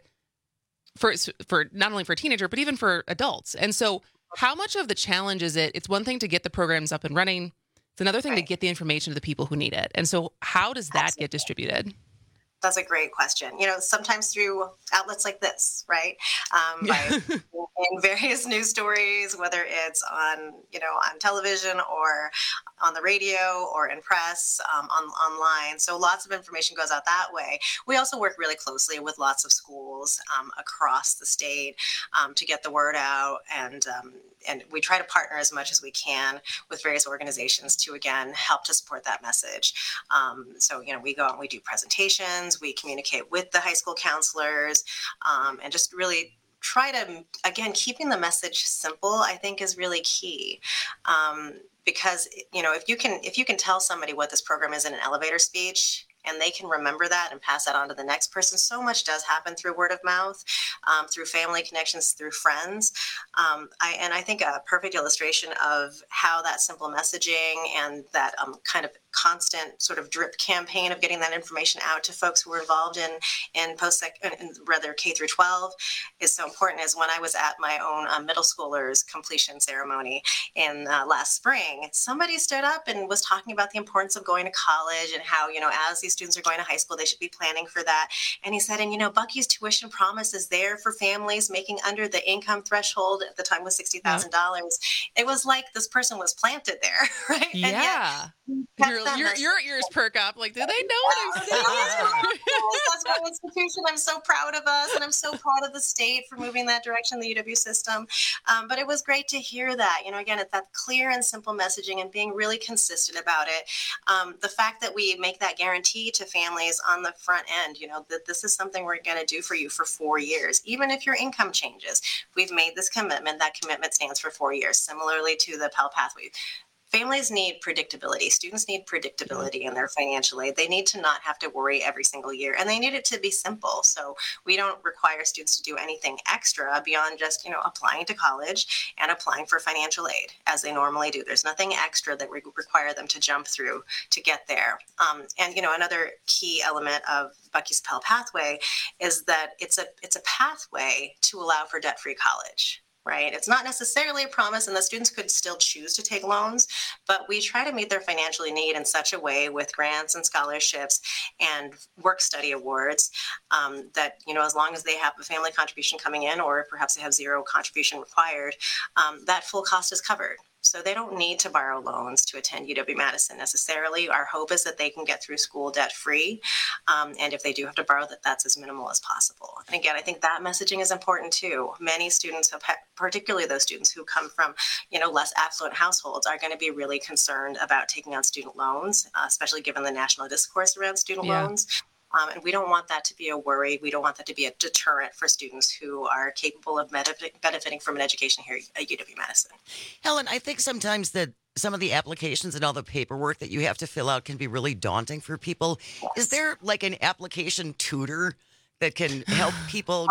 Speaker 20: for, for not only for a teenager, but even for adults. And so how much of the challenge is it? It's one thing to get the programs up and running. It's another thing to get the information to the people who need it. And so how does that get distributed?
Speaker 6: That's a great question. You know, sometimes through outlets like this, right? Um, by, in various news stories, whether it's on, you know, on television or on the radio or in press, um, on online. So lots of information goes out that way. We also work really closely with lots of schools um, across the state um, to get the word out, and um, and we try to partner as much as we can with various organizations to, again, help to support that message. Um, so, you know, we go out and we do presentations, we communicate with the high school counselors, um, and just really try to, again, keeping the message simple, I think, is really key. Um, because, you know, if you can, if you can tell somebody what this program is in an elevator speech, and they can remember that and pass that on to the next person. So much does happen through word of mouth, um, through family connections, through friends. Um, I, and I think a perfect illustration of how that simple messaging and that um, kind of constant sort of drip campaign of getting that information out to folks who were involved in in post sec, in rather K through twelve is so important. Is when I was at my own uh, middle schoolers completion ceremony in uh, last spring, somebody stood up and was talking about the importance of going to college and how, you know, as these students are going to high school, they should be planning for that. And he said, and you know, Bucky's Tuition Promise is there for families making under the income threshold. At the time was sixty thousand dollars. It was like this person was planted there, right? And
Speaker 20: Yeah.
Speaker 6: yet,
Speaker 20: Your,
Speaker 6: that
Speaker 20: your,
Speaker 6: message-
Speaker 20: your ears perk up. Like, do they know what I'm saying?
Speaker 6: That's my institution. I'm so proud of us, and I'm so proud of the state for moving that direction, the U W system. Um, but it was great to hear that. You know, again, it's that clear and simple messaging and being really consistent about it. Um, the fact that we make that guarantee to families on the front end, you know, that this is something we're going to do for you for four years, even if your income changes. We've made this commitment. That commitment stands for four years, similarly to the Pell Pathway. Families need predictability. Students need predictability in their financial aid. They need to not have to worry every single year, and they need it to be simple. So we don't require students to do anything extra beyond just, you know, applying to college and applying for financial aid as they normally do. There's nothing extra that we require them to jump through to get there. Um, and, you know, another key element of Bucky's Pell Pathway is that it's a it's a pathway to allow for debt-free college. Right. It's not necessarily a promise, and the students could still choose to take loans, but we try to meet their financial need in such a way with grants and scholarships and work study awards um, that, you know, as long as they have a family contribution coming in, or perhaps they have zero contribution required, um, that full cost is covered. So they don't need to borrow loans to attend U W-Madison necessarily. Our hope is that they can get through school debt-free. Um, and if they do have to borrow, that that's as minimal as possible. And again, I think that messaging is important too. Many students, have, particularly those students who come from, you know, less affluent households, are going to be really concerned about taking on student loans, uh, especially given the national discourse around student
Speaker 20: Yeah.
Speaker 6: loans. Um, and we don't want that to be a worry. We don't want that to be a deterrent for students who are capable of benefit, benefiting from an education here at U W-Madison.
Speaker 18: Helen, I think sometimes that some of the applications and all the paperwork that you have to fill out can be really daunting for people.
Speaker 6: Yes.
Speaker 18: Is there like an application tutor that can help people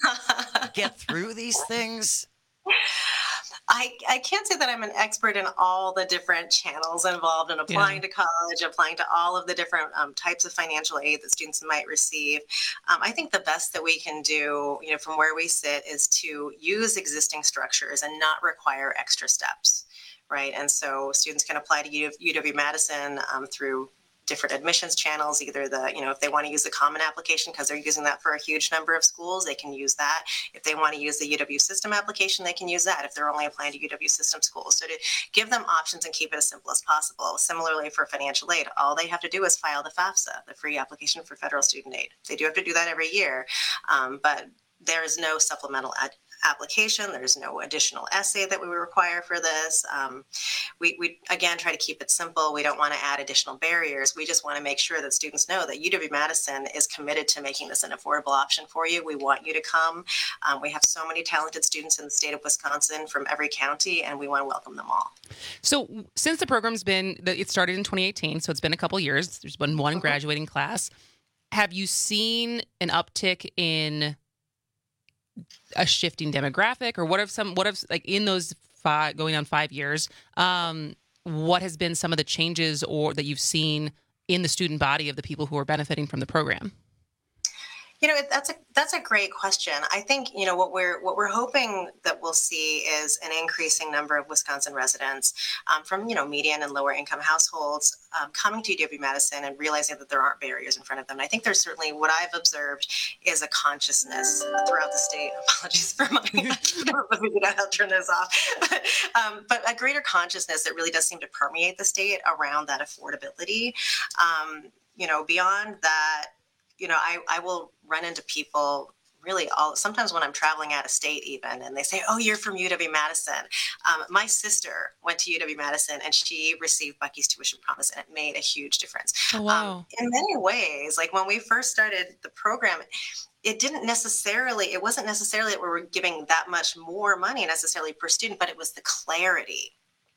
Speaker 18: get through these things?
Speaker 6: I, I can't say that I'm an expert in all the different channels involved in applying
Speaker 20: Yeah.
Speaker 6: to college, applying to all of the different um, types of financial aid that students might receive. Um, I think the best that we can do, you know, from where we sit, is to use existing structures and not require extra steps, right? And so students can apply to U W-Madison um, through different admissions channels, either the, you know, if they want to use the common application because they're using that for a huge number of schools, they can use that. If they want to use the U W system application, they can use that if they're only applying to U W system schools. So to give them options and keep it as simple as possible. Similarly for financial aid, all they have to do is file the FAFSA, the free application for federal student aid. They do have to do that every year, um, but there is no supplemental ad- application. There's no additional essay that we require for this. Um, we, we, again, try to keep it simple. We don't want to add additional barriers. We just want to make sure that students know that U W-Madison is committed to making this an affordable option for you. We want you to come. Um, we have so many talented students in the state of Wisconsin from every county, and we want to welcome them all.
Speaker 20: So since the program's been, it started in twenty eighteen, so it's been a couple years. There's been one graduating class. Have you seen an uptick in a shifting demographic, or what have some, what have like in those five, going on five years, um, what has been some of the changes or that you've seen in the student body of the people who are benefiting from the program?
Speaker 6: You know, that's a that's a great question. I think, you know, what we're what we're hoping that we'll see is an increasing number of Wisconsin residents um, from, you know, median and lower income households um, coming to U W-Madison and realizing that there aren't barriers in front of them. And I think there's certainly, what I've observed is a consciousness throughout the state. Apologies for my, I'll turn this off. um, but a greater consciousness that really does seem to permeate the state around that affordability. Um, you know, beyond that, you know, I, I will run into people really all, sometimes when I'm traveling out of state even, and they say, oh, you're from U W-Madison. Um, my sister went to U W-Madison and she received Bucky's Tuition Promise, and it made a huge difference.
Speaker 20: Oh, wow.
Speaker 6: Um, in many ways, like when we first started the program, it didn't necessarily, it wasn't necessarily that we were giving that much more money necessarily per student, but it was the clarity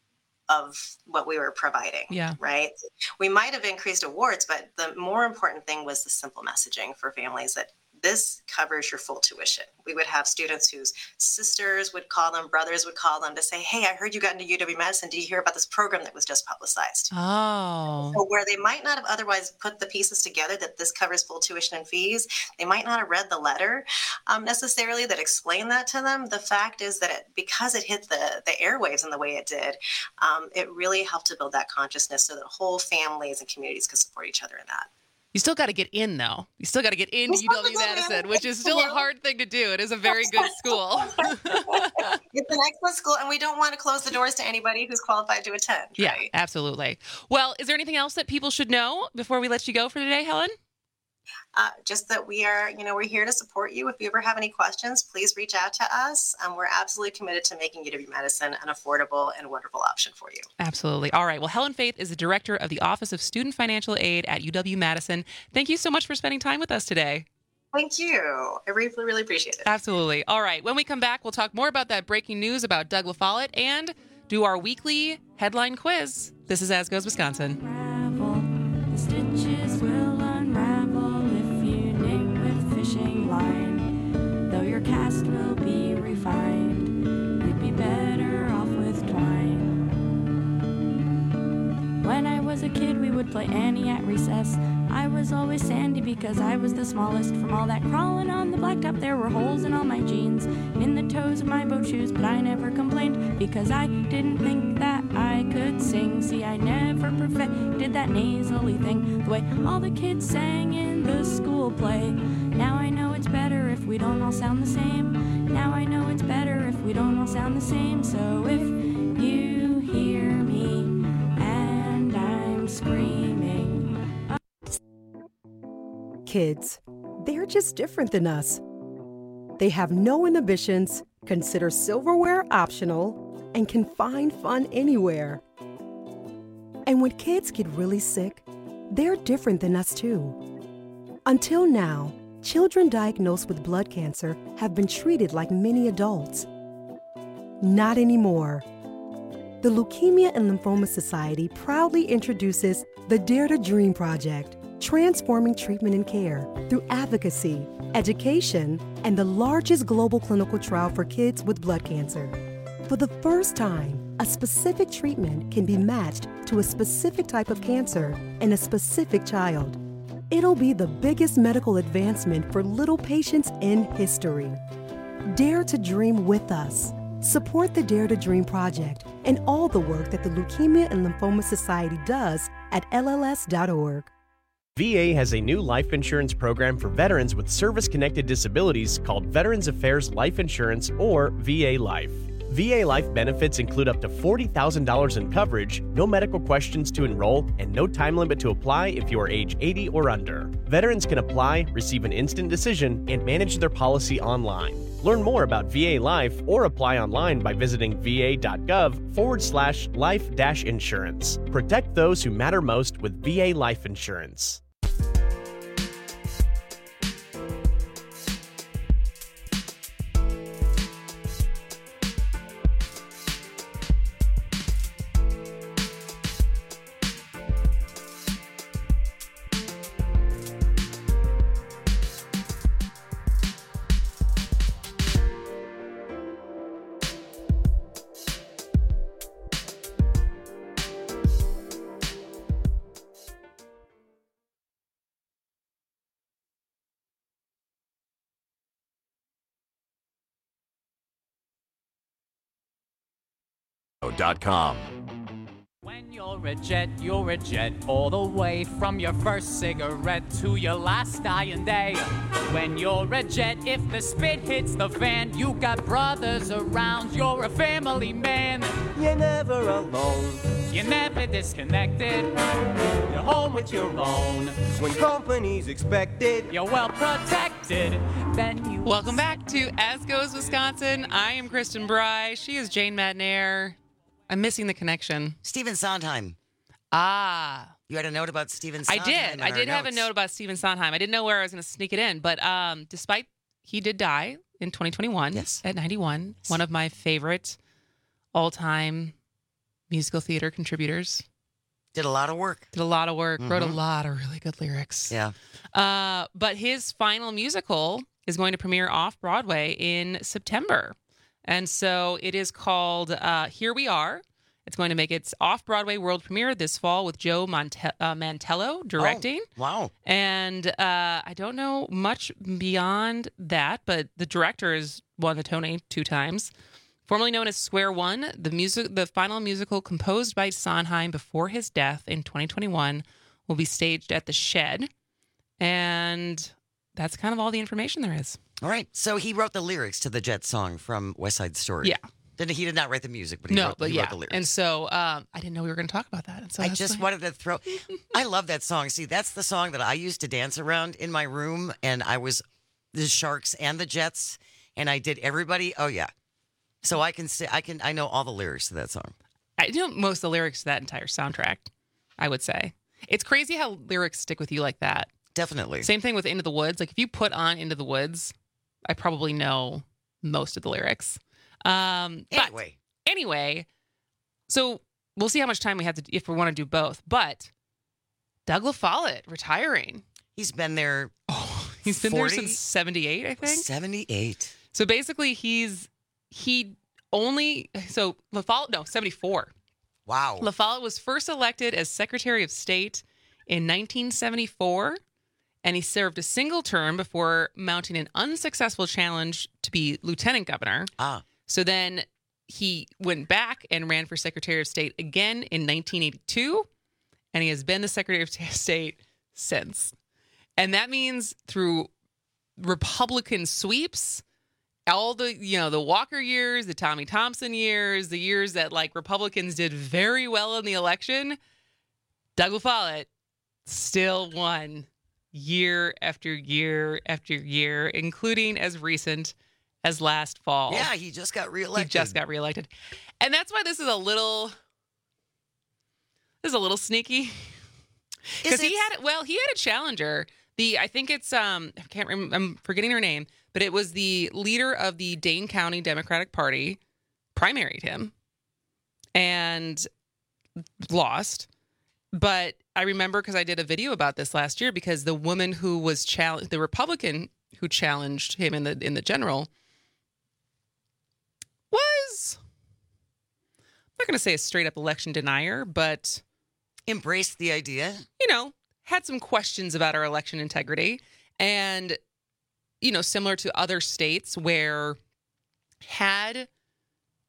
Speaker 6: of what we were providing.
Speaker 20: Yeah.
Speaker 6: Right. We might have increased awards, but the more important thing was the simple messaging for families that this covers your full tuition. We would have students whose sisters would call them, brothers would call them to say, hey, I heard you got into U W-Madison. Did you hear about this program that was just publicized?
Speaker 20: Oh.
Speaker 6: So where they might not have otherwise put the pieces together that this covers full tuition and fees, they might not have read the letter um, necessarily that explained that to them. The fact is that it, because it hit the, the airwaves in the way it did, um, it really helped to build that consciousness so that whole families and communities could support each other in that.
Speaker 20: You still got to get in, though. You still got to get into U W-Madison, which is still a hard thing to do. It is a very good school.
Speaker 6: It's an excellent school, and we don't want to close the doors to anybody who's qualified to attend.
Speaker 20: Yeah,
Speaker 6: right?
Speaker 20: Absolutely. Well, is there anything else that people should know before we let you go for today, Helen?
Speaker 6: Uh, just that we are, you know, we're here to support you. If you ever have any questions, please reach out to us. Um, we're absolutely committed to making U W-Madison an affordable and wonderful option for you.
Speaker 20: Absolutely. All right. Well, Helen Faith is the director of the Office of Student Financial Aid at U W-Madison. Thank you so much for spending time with us today.
Speaker 6: Thank you. I really, really appreciate it.
Speaker 20: Absolutely. All right. When we come back, we'll talk more about that breaking news about Doug LaFollette and do our weekly headline quiz. This is As Goes Wisconsin.
Speaker 30: The stitches will unravel if you knit with fishing line. Though your cast will be refined, you'd be better off with twine. When I was a kid, we would play Annie at recess. I was always Sandy because I was the smallest. From all that crawling on the blacktop, there were holes in all my jeans, in the toes of my boat shoes, but I never complained because I didn't think that I could sing. See, I never perfected that nasally thing, the way all the kids sang in the school play. Now I know it's better if we don't all sound the same. Now I know it's better if we don't all sound the same. So if you hear me and I'm screaming.
Speaker 3: Kids, they're just different than us. They have no inhibitions, consider silverware optional, and can find fun anywhere. And when kids get really sick, they're different than us too. Until now, children diagnosed with blood cancer have been treated like many adults. Not anymore. The Leukemia and Lymphoma Society proudly introduces the Dare to Dream Project, transforming treatment and care through advocacy, education, and the largest global clinical trial for kids with blood cancer. For the first time, a specific treatment can be matched to a specific type of cancer in a specific child. It'll be the biggest medical advancement for little patients in history. Dare to dream with us. Support the Dare to Dream Project and all the work that the Leukemia and Lymphoma Society does at L L S dot org.
Speaker 10: V A has a new life insurance program for veterans with service-connected disabilities called Veterans Affairs Life Insurance, or V A Life. V A Life benefits include up to forty thousand dollars in coverage, no medical questions to enroll, and no time limit to apply if you are age eighty or under. Veterans can apply, receive an instant decision, and manage their policy online. Learn more about V A Life or apply online by visiting va.gov forward slash life dash insurance. Protect those who matter most with V A Life Insurance.
Speaker 23: Dot com.
Speaker 11: When you're a jet, you're a jet all the way from your first cigarette to your last dying day. When you're a jet, if the spit hits the fan, you got brothers around, you're a family man.
Speaker 12: You're never alone.
Speaker 11: You're never disconnected. You're home with your own.
Speaker 12: When company's expected,
Speaker 11: you're well protected. Then you
Speaker 20: Welcome back to As Goes Wisconsin. I am Kristen Bry. She is Jane Matnair. I'm missing the connection.
Speaker 18: Stephen Sondheim.
Speaker 20: Ah.
Speaker 18: You had a note about Stephen
Speaker 20: I
Speaker 18: Sondheim.
Speaker 20: did.
Speaker 18: in
Speaker 20: I
Speaker 18: our
Speaker 20: did have a
Speaker 18: notes.
Speaker 20: note about Stephen Sondheim. I didn't know where I was going to sneak it in, but um, despite he did die in twenty twenty-one
Speaker 18: yes.
Speaker 20: at ninety-one, yes. One of my favorite all-time musical theater contributors.
Speaker 18: Did a lot of work.
Speaker 20: Did a lot of work.
Speaker 18: Mm-hmm.
Speaker 20: Wrote a lot of really good lyrics.
Speaker 18: Yeah.
Speaker 20: Uh, but his final musical is going to premiere off-Broadway in September. And so it is called uh, Here We Are. It's going to make its off-Broadway world premiere this fall with Joe Monte- uh, Mantello directing.
Speaker 18: Oh, wow.
Speaker 20: And uh, I don't know much beyond that, but the director has won the Tony two times. Formerly known as Square One, the music, the final musical composed by Sondheim before his death in twenty twenty-one will be staged at the Shed. And that's kind of all the information there is.
Speaker 18: All right. So he wrote the lyrics to the Jet song from West Side Story.
Speaker 20: Yeah.
Speaker 18: Did he did not write the music, but he,
Speaker 20: no,
Speaker 18: wrote,
Speaker 20: but
Speaker 18: he
Speaker 20: yeah.
Speaker 18: wrote the lyrics.
Speaker 20: And so um, I didn't know we were going to talk about that. And so
Speaker 18: I
Speaker 20: that's
Speaker 18: just
Speaker 20: why-
Speaker 18: wanted to throw. I love that song. See, that's the song that I used to dance around in my room, and I was the Sharks and the Jets, and I did everybody. Oh yeah. So I can say I can I know all the lyrics to that song.
Speaker 20: I know most of the lyrics to that entire soundtrack, I would say. It's crazy how lyrics stick with you like that.
Speaker 18: Definitely.
Speaker 20: Same thing with Into the Woods. Like if you put on Into the Woods, I probably know most of the lyrics. Um,
Speaker 18: anyway.
Speaker 20: But anyway, so we'll see how much time we have to if we want to do both. But Doug LaFollette retiring.
Speaker 18: He's been there.
Speaker 20: Oh, he's been
Speaker 18: forty
Speaker 20: there since seventy-eight, I think.
Speaker 18: seventy-eight.
Speaker 20: So basically, he's he only so LaFollette no seventy-four.
Speaker 18: Wow.
Speaker 20: LaFollette was first elected as Secretary of State in nineteen seventy-four, and he served a single term before mounting an unsuccessful challenge to be lieutenant governor.
Speaker 18: Ah.
Speaker 20: So then he went back and ran for Secretary of State again in nineteen eighty-two, and he has been the Secretary of State since. And that means through Republican sweeps, all the, you know, the Walker years, the Tommy Thompson years, the years that like Republicans did very well in the election, Doug LaFollette still won year after year after year, including as recent as last fall.
Speaker 18: Yeah, he just got reelected.
Speaker 20: He just got reelected. And that's why this is a little, this is a little sneaky. Because he had, well, he had a challenger. The, I think it's, um, I can't remember, I'm forgetting her name, but it was the leader of the Dane County Democratic Party primaried him and lost. But I remember because I did a video about this last year because the woman who was challenged, the Republican who challenged him in the in the general was, I'm not going to say a straight up election denier, but
Speaker 18: embraced the idea.
Speaker 20: You know, had some questions about our election integrity. And, you know, similar to other states where had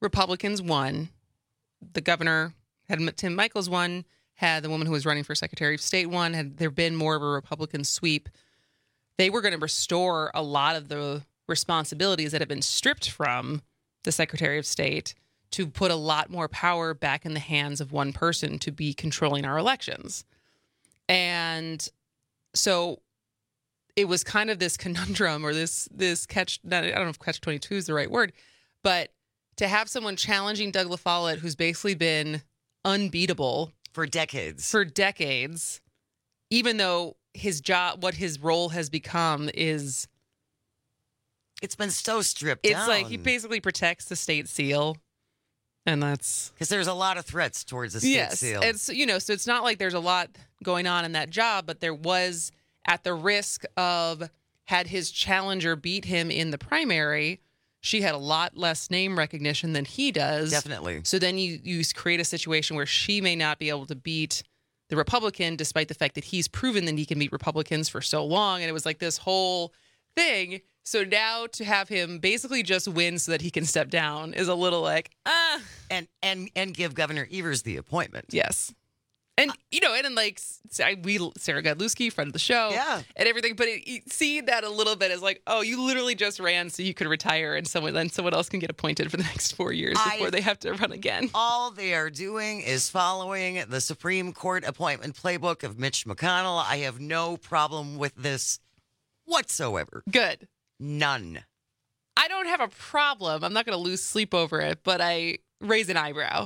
Speaker 20: Republicans won. The governor had Tim Michels won, had the woman who was running for Secretary of State won, had there been more of a Republican sweep, they were going to restore a lot of the responsibilities that have been stripped from the Secretary of State to put a lot more power back in the hands of one person to be controlling our elections. And so it was kind of this conundrum or this this catch, I don't know if catch twenty-two is the right word, but to have someone challenging Doug LaFollette, who's basically been unbeatable
Speaker 18: for decades,
Speaker 20: for decades, even though his job, what his role has become is,
Speaker 18: it's been so stripped
Speaker 20: it's
Speaker 18: down.
Speaker 20: like he basically protects the state seal, and that's
Speaker 18: because there's a lot of threats towards the state
Speaker 20: yes,
Speaker 18: seal.
Speaker 20: It's, you know, so it's not like there's a lot going on in that job, but there was, at the risk of, had his challenger beat him in the primary, she had a lot less name recognition than he does.
Speaker 18: Definitely.
Speaker 20: So then you, you create a situation where she may not be able to beat the Republican, despite the fact that he's proven that he can beat Republicans for so long. And it was like this whole thing. So now to have him basically just win so that he can step down is a little like, ah.
Speaker 18: And and and give Governor Evers the appointment.
Speaker 20: Yes. And, you know, and then, like, we, Sarah Godlewski, friend of the show,
Speaker 18: yeah,
Speaker 20: and everything. But it, you see that a little bit as like, oh, you literally just ran so you could retire and someone then someone else can get appointed for the next four years before I, they have to run again.
Speaker 18: All they are doing is following the Supreme Court appointment playbook of Mitch McConnell. I have no problem with this whatsoever.
Speaker 20: Good.
Speaker 18: None.
Speaker 20: I don't have a problem. I'm not going to lose sleep over it, but I raise an eyebrow.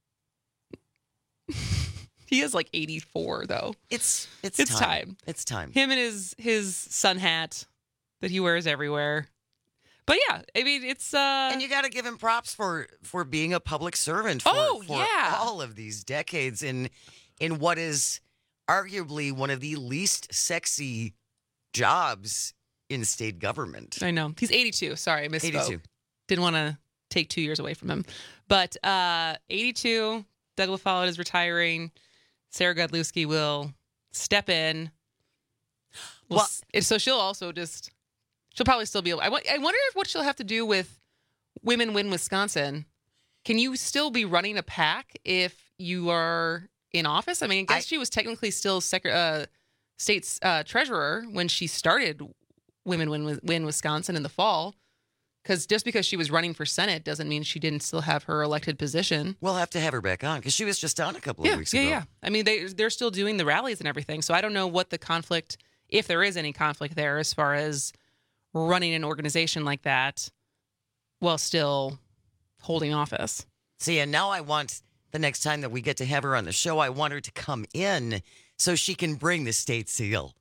Speaker 20: He is like eighty-four, though.
Speaker 18: It's it's,
Speaker 20: it's time.
Speaker 18: time. It's time.
Speaker 20: Him and his his sun hat that he wears everywhere. But yeah, I mean, it's uh
Speaker 18: and you got to give him props for for being a public servant for,
Speaker 20: oh,
Speaker 18: for
Speaker 20: yeah.
Speaker 18: all of these decades in in what is arguably one of the least sexy jobs in state government.
Speaker 20: I know. He's eighty-two. Sorry, I misspoke.
Speaker 18: eighty-two.
Speaker 20: Didn't want to take two years away from him. But uh, eighty-two, Doug LaFollette is retiring. Sarah Godlewski will step in. We'll well, s- so she'll also just, she'll probably still be able, I, w- I wonder if what she'll have to do with Women Win Wisconsin. Can you still be running a PAC if you are in office? I mean, I guess I, she was technically still sec- uh, state's uh, treasurer when she started Women Win, Win Wisconsin in the fall. Because just because she was running for Senate doesn't mean she didn't still have her elected position.
Speaker 18: We'll have to have her back on because she was just on a couple of
Speaker 20: yeah,
Speaker 18: weeks
Speaker 20: yeah,
Speaker 18: ago.
Speaker 20: Yeah, yeah. I mean, they, they're still doing the rallies and everything. So I don't know what the conflict, if there is any conflict there as far as running an organization like that while still holding office.
Speaker 18: See, and now I want, the next time that we get to have her on the show, I want her to come in so she can bring the state seal.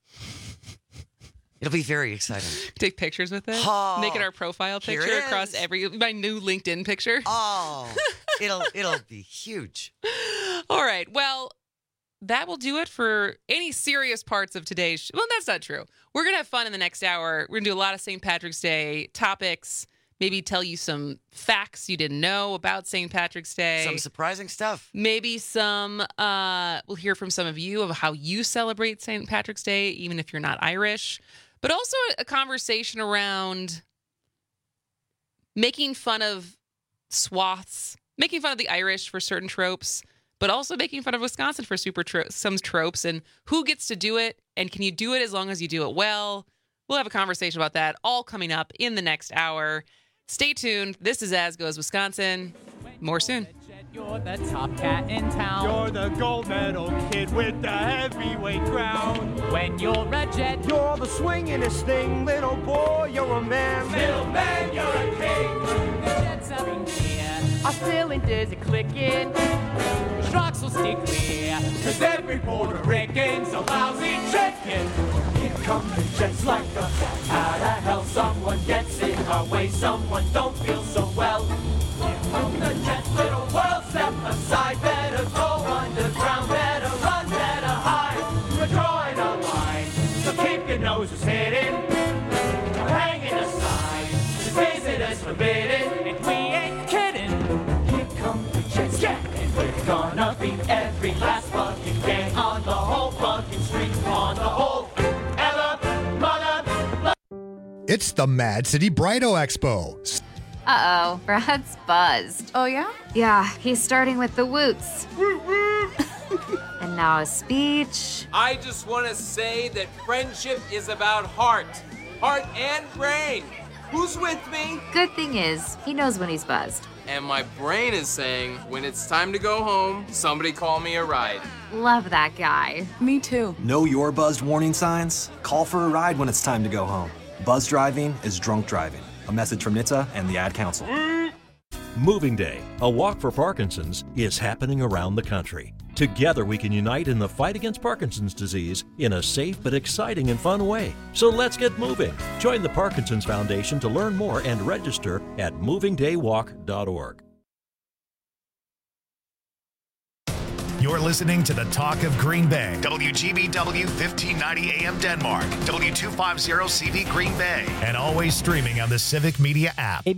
Speaker 18: It'll be very exciting.
Speaker 20: Take pictures with it.
Speaker 18: Oh,
Speaker 20: make it our profile picture across every my new LinkedIn picture.
Speaker 18: Oh, it'll it'll be huge.
Speaker 20: All right. Well, that will do it for any serious parts of today's show. Well, that's not true. We're gonna have fun in the next hour. We're gonna do a lot of Saint Patrick's Day topics. Maybe tell you some facts you didn't know about Saint Patrick's Day.
Speaker 18: Some surprising stuff.
Speaker 20: Maybe some, uh, we'll hear from some of you of how you celebrate Saint Patrick's Day, even if you're not Irish. But also a conversation around making fun of swaths, making fun of the Irish for certain tropes, but also making fun of Wisconsin for super tro- some tropes, and who gets to do it, and can you do it as long as you do it well? We'll have a conversation about that all coming up in the next hour. Stay tuned. This is As Goes Wisconsin. More soon.
Speaker 11: You're the top cat in town.
Speaker 12: You're the gold medal kid with the heavyweight crown.
Speaker 11: When you're a jet,
Speaker 12: you're the swingingest thing. Little boy, you're a man.
Speaker 11: Little man, you're a king. The jets up in here. Our cylinders are clicking. The shocks will stay clear. Cause every Puerto Rican's a lousy chicken. Here come the jets like a out of hell. Someone gets in our way. Someone don't feel so well. From the jets, little world, step aside. Better go underground, better run, better hide. We're drawing a line, so keep your noses hidden. We're hanging aside, the visitors forbidden, and we ain't kidding. Here come the jets, yeah, and we're gonna beat every last fucking gang on the whole fucking street, on the whole ever, mother.
Speaker 1: It's the Mad City Brighto Expo. Uh-oh, Brad's buzzed.
Speaker 29: Oh, yeah?
Speaker 1: Yeah, he's starting with the woots. And now a speech.
Speaker 4: I just want to say that friendship is about heart. Heart and brain. Who's with me?
Speaker 1: Good thing is, he knows when he's buzzed.
Speaker 4: And my brain is saying, when it's time to go home, somebody call me a ride.
Speaker 1: Love that guy.
Speaker 29: Me too.
Speaker 13: Know your buzzed warning signs? Call for a ride when it's time to go home. Buzz driving is drunk driving. A message from N H T S A and the Ad Council.
Speaker 14: Moving Day, a walk for Parkinson's, is happening around the country. Together we can unite in the fight against Parkinson's disease in a safe but exciting and fun way. So let's get moving. Join the Parkinson's Foundation to learn more and register at moving day walk dot org.
Speaker 15: You're listening to the Talk of Green Bay. W G B W fifteen ninety A M Denmark. W two fifty C V Green Bay. And always streaming on the Civic Media app.